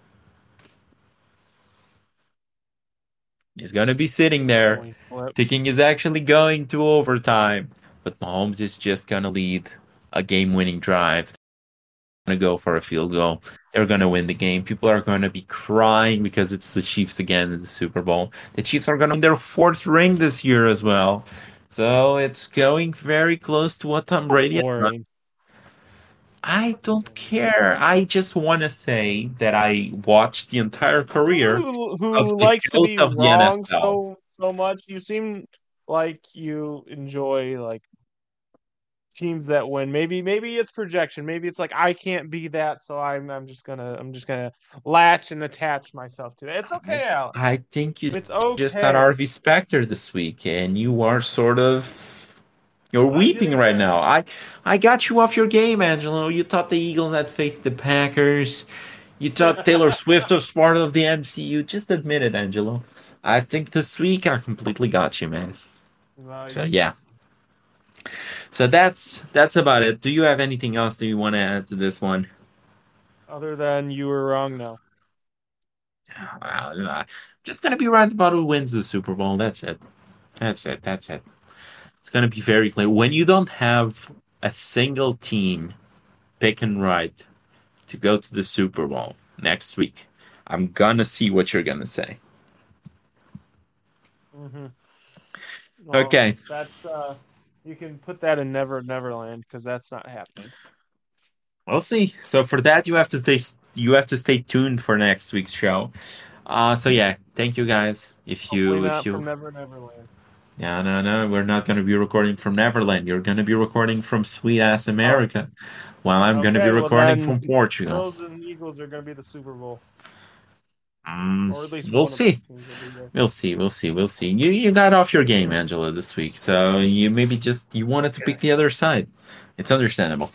He's going to be sitting there thinking he's actually going to overtime. But Mahomes is just going to lead a game-winning drive. Going to go for a field goal. They're going to win the game. People are going to be crying because it's the Chiefs again in the Super Bowl. The Chiefs are going to win their 4th ring this year as well. So it's going very close to what Tom Brady has done. I don't care. I just want to say that I watched the entire career who of the likes to GOAT be of the wrong NFL. so much. You seem like you enjoy like teams that win. Maybe it's projection. Maybe it's like I can't be that, so I'm just gonna latch and attach myself to that. It's okay, Alex. I think you It's just had okay. RV Specter this week, and you are sort of you're weeping right now. I got you off your game, Angelo. You thought the Eagles had faced the Packers. You thought Taylor Swift was part of the MCU. Just admit it, Angelo. I think this week I completely got you, man. So yeah. So that's about it. Do you have anything else that you want to add to this one? Other than you were wrong, no. I'm just gonna be right about who wins the Super Bowl. That's it. That's it. That's it. It's gonna be very clear. When you don't have a single team picking right to go to the Super Bowl next week, I'm gonna see what you're gonna say. Mm-hmm. Well, Okay. that's you can put that in Neverland because that's not happening. We'll see. So for that, you have to stay tuned for next week's show. So yeah, thank you guys. If Hopefully you if not you from Neverland. Yeah, no, we're not gonna be recording from Neverland. You're gonna be recording from sweet ass Oh, America, while I'm gonna be okay. Well, recording then from Portugal. Bills and Eagles are going to be the Super Bowl, or at least We'll one of those see. teams will be there. We'll see. We'll see. We'll see. You got off your game, Angela, this week. So you maybe just you wanted to pick the other side. It's understandable.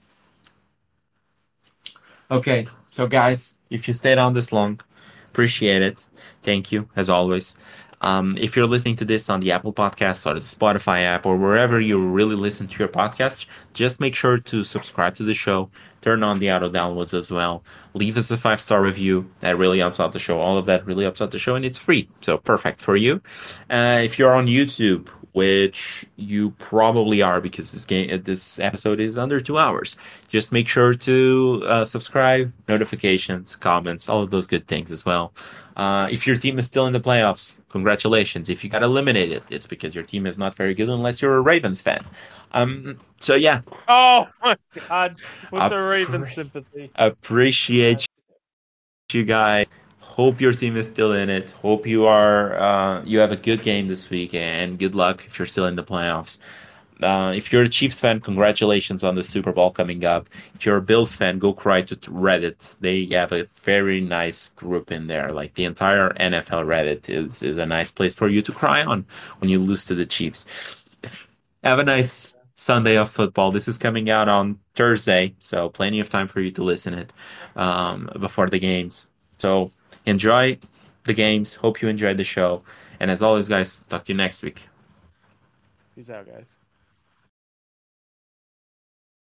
Okay, so guys, if you stayed on this long, appreciate it. Thank you, as always. If you're listening to this on the Apple Podcast or the Spotify app or wherever you really listen to your podcast, just make sure to subscribe to the show, turn on the auto downloads as well, leave us a 5-star review. That really helps out the show. All of that really helps out the show, and it's free, so perfect for you. If you're on YouTube, which you probably are because this episode is under 2 hours. Just make sure to subscribe, notifications, comments, all of those good things as well. If your team is still in the playoffs, congratulations. If you got eliminated, it's because your team is not very good unless you're a Ravens fan. So yeah. Oh my God, with the Ravens sympathy. Appreciate you guys. Hope your team is still in it. Hope you have a good game this week, and good luck if you're still in the playoffs. If you're a Chiefs fan, congratulations on the Super Bowl coming up. If you're a Bills fan, go cry to Reddit. They have a very nice group in there. Like the entire NFL Reddit is a nice place for you to cry on when you lose to the Chiefs. Have a nice Sunday of football. This is coming out on Thursday, so plenty of time for you to listen it before the games. So enjoy the games. Hope you enjoyed the show. And as always, guys, talk to you next week. Peace out, guys.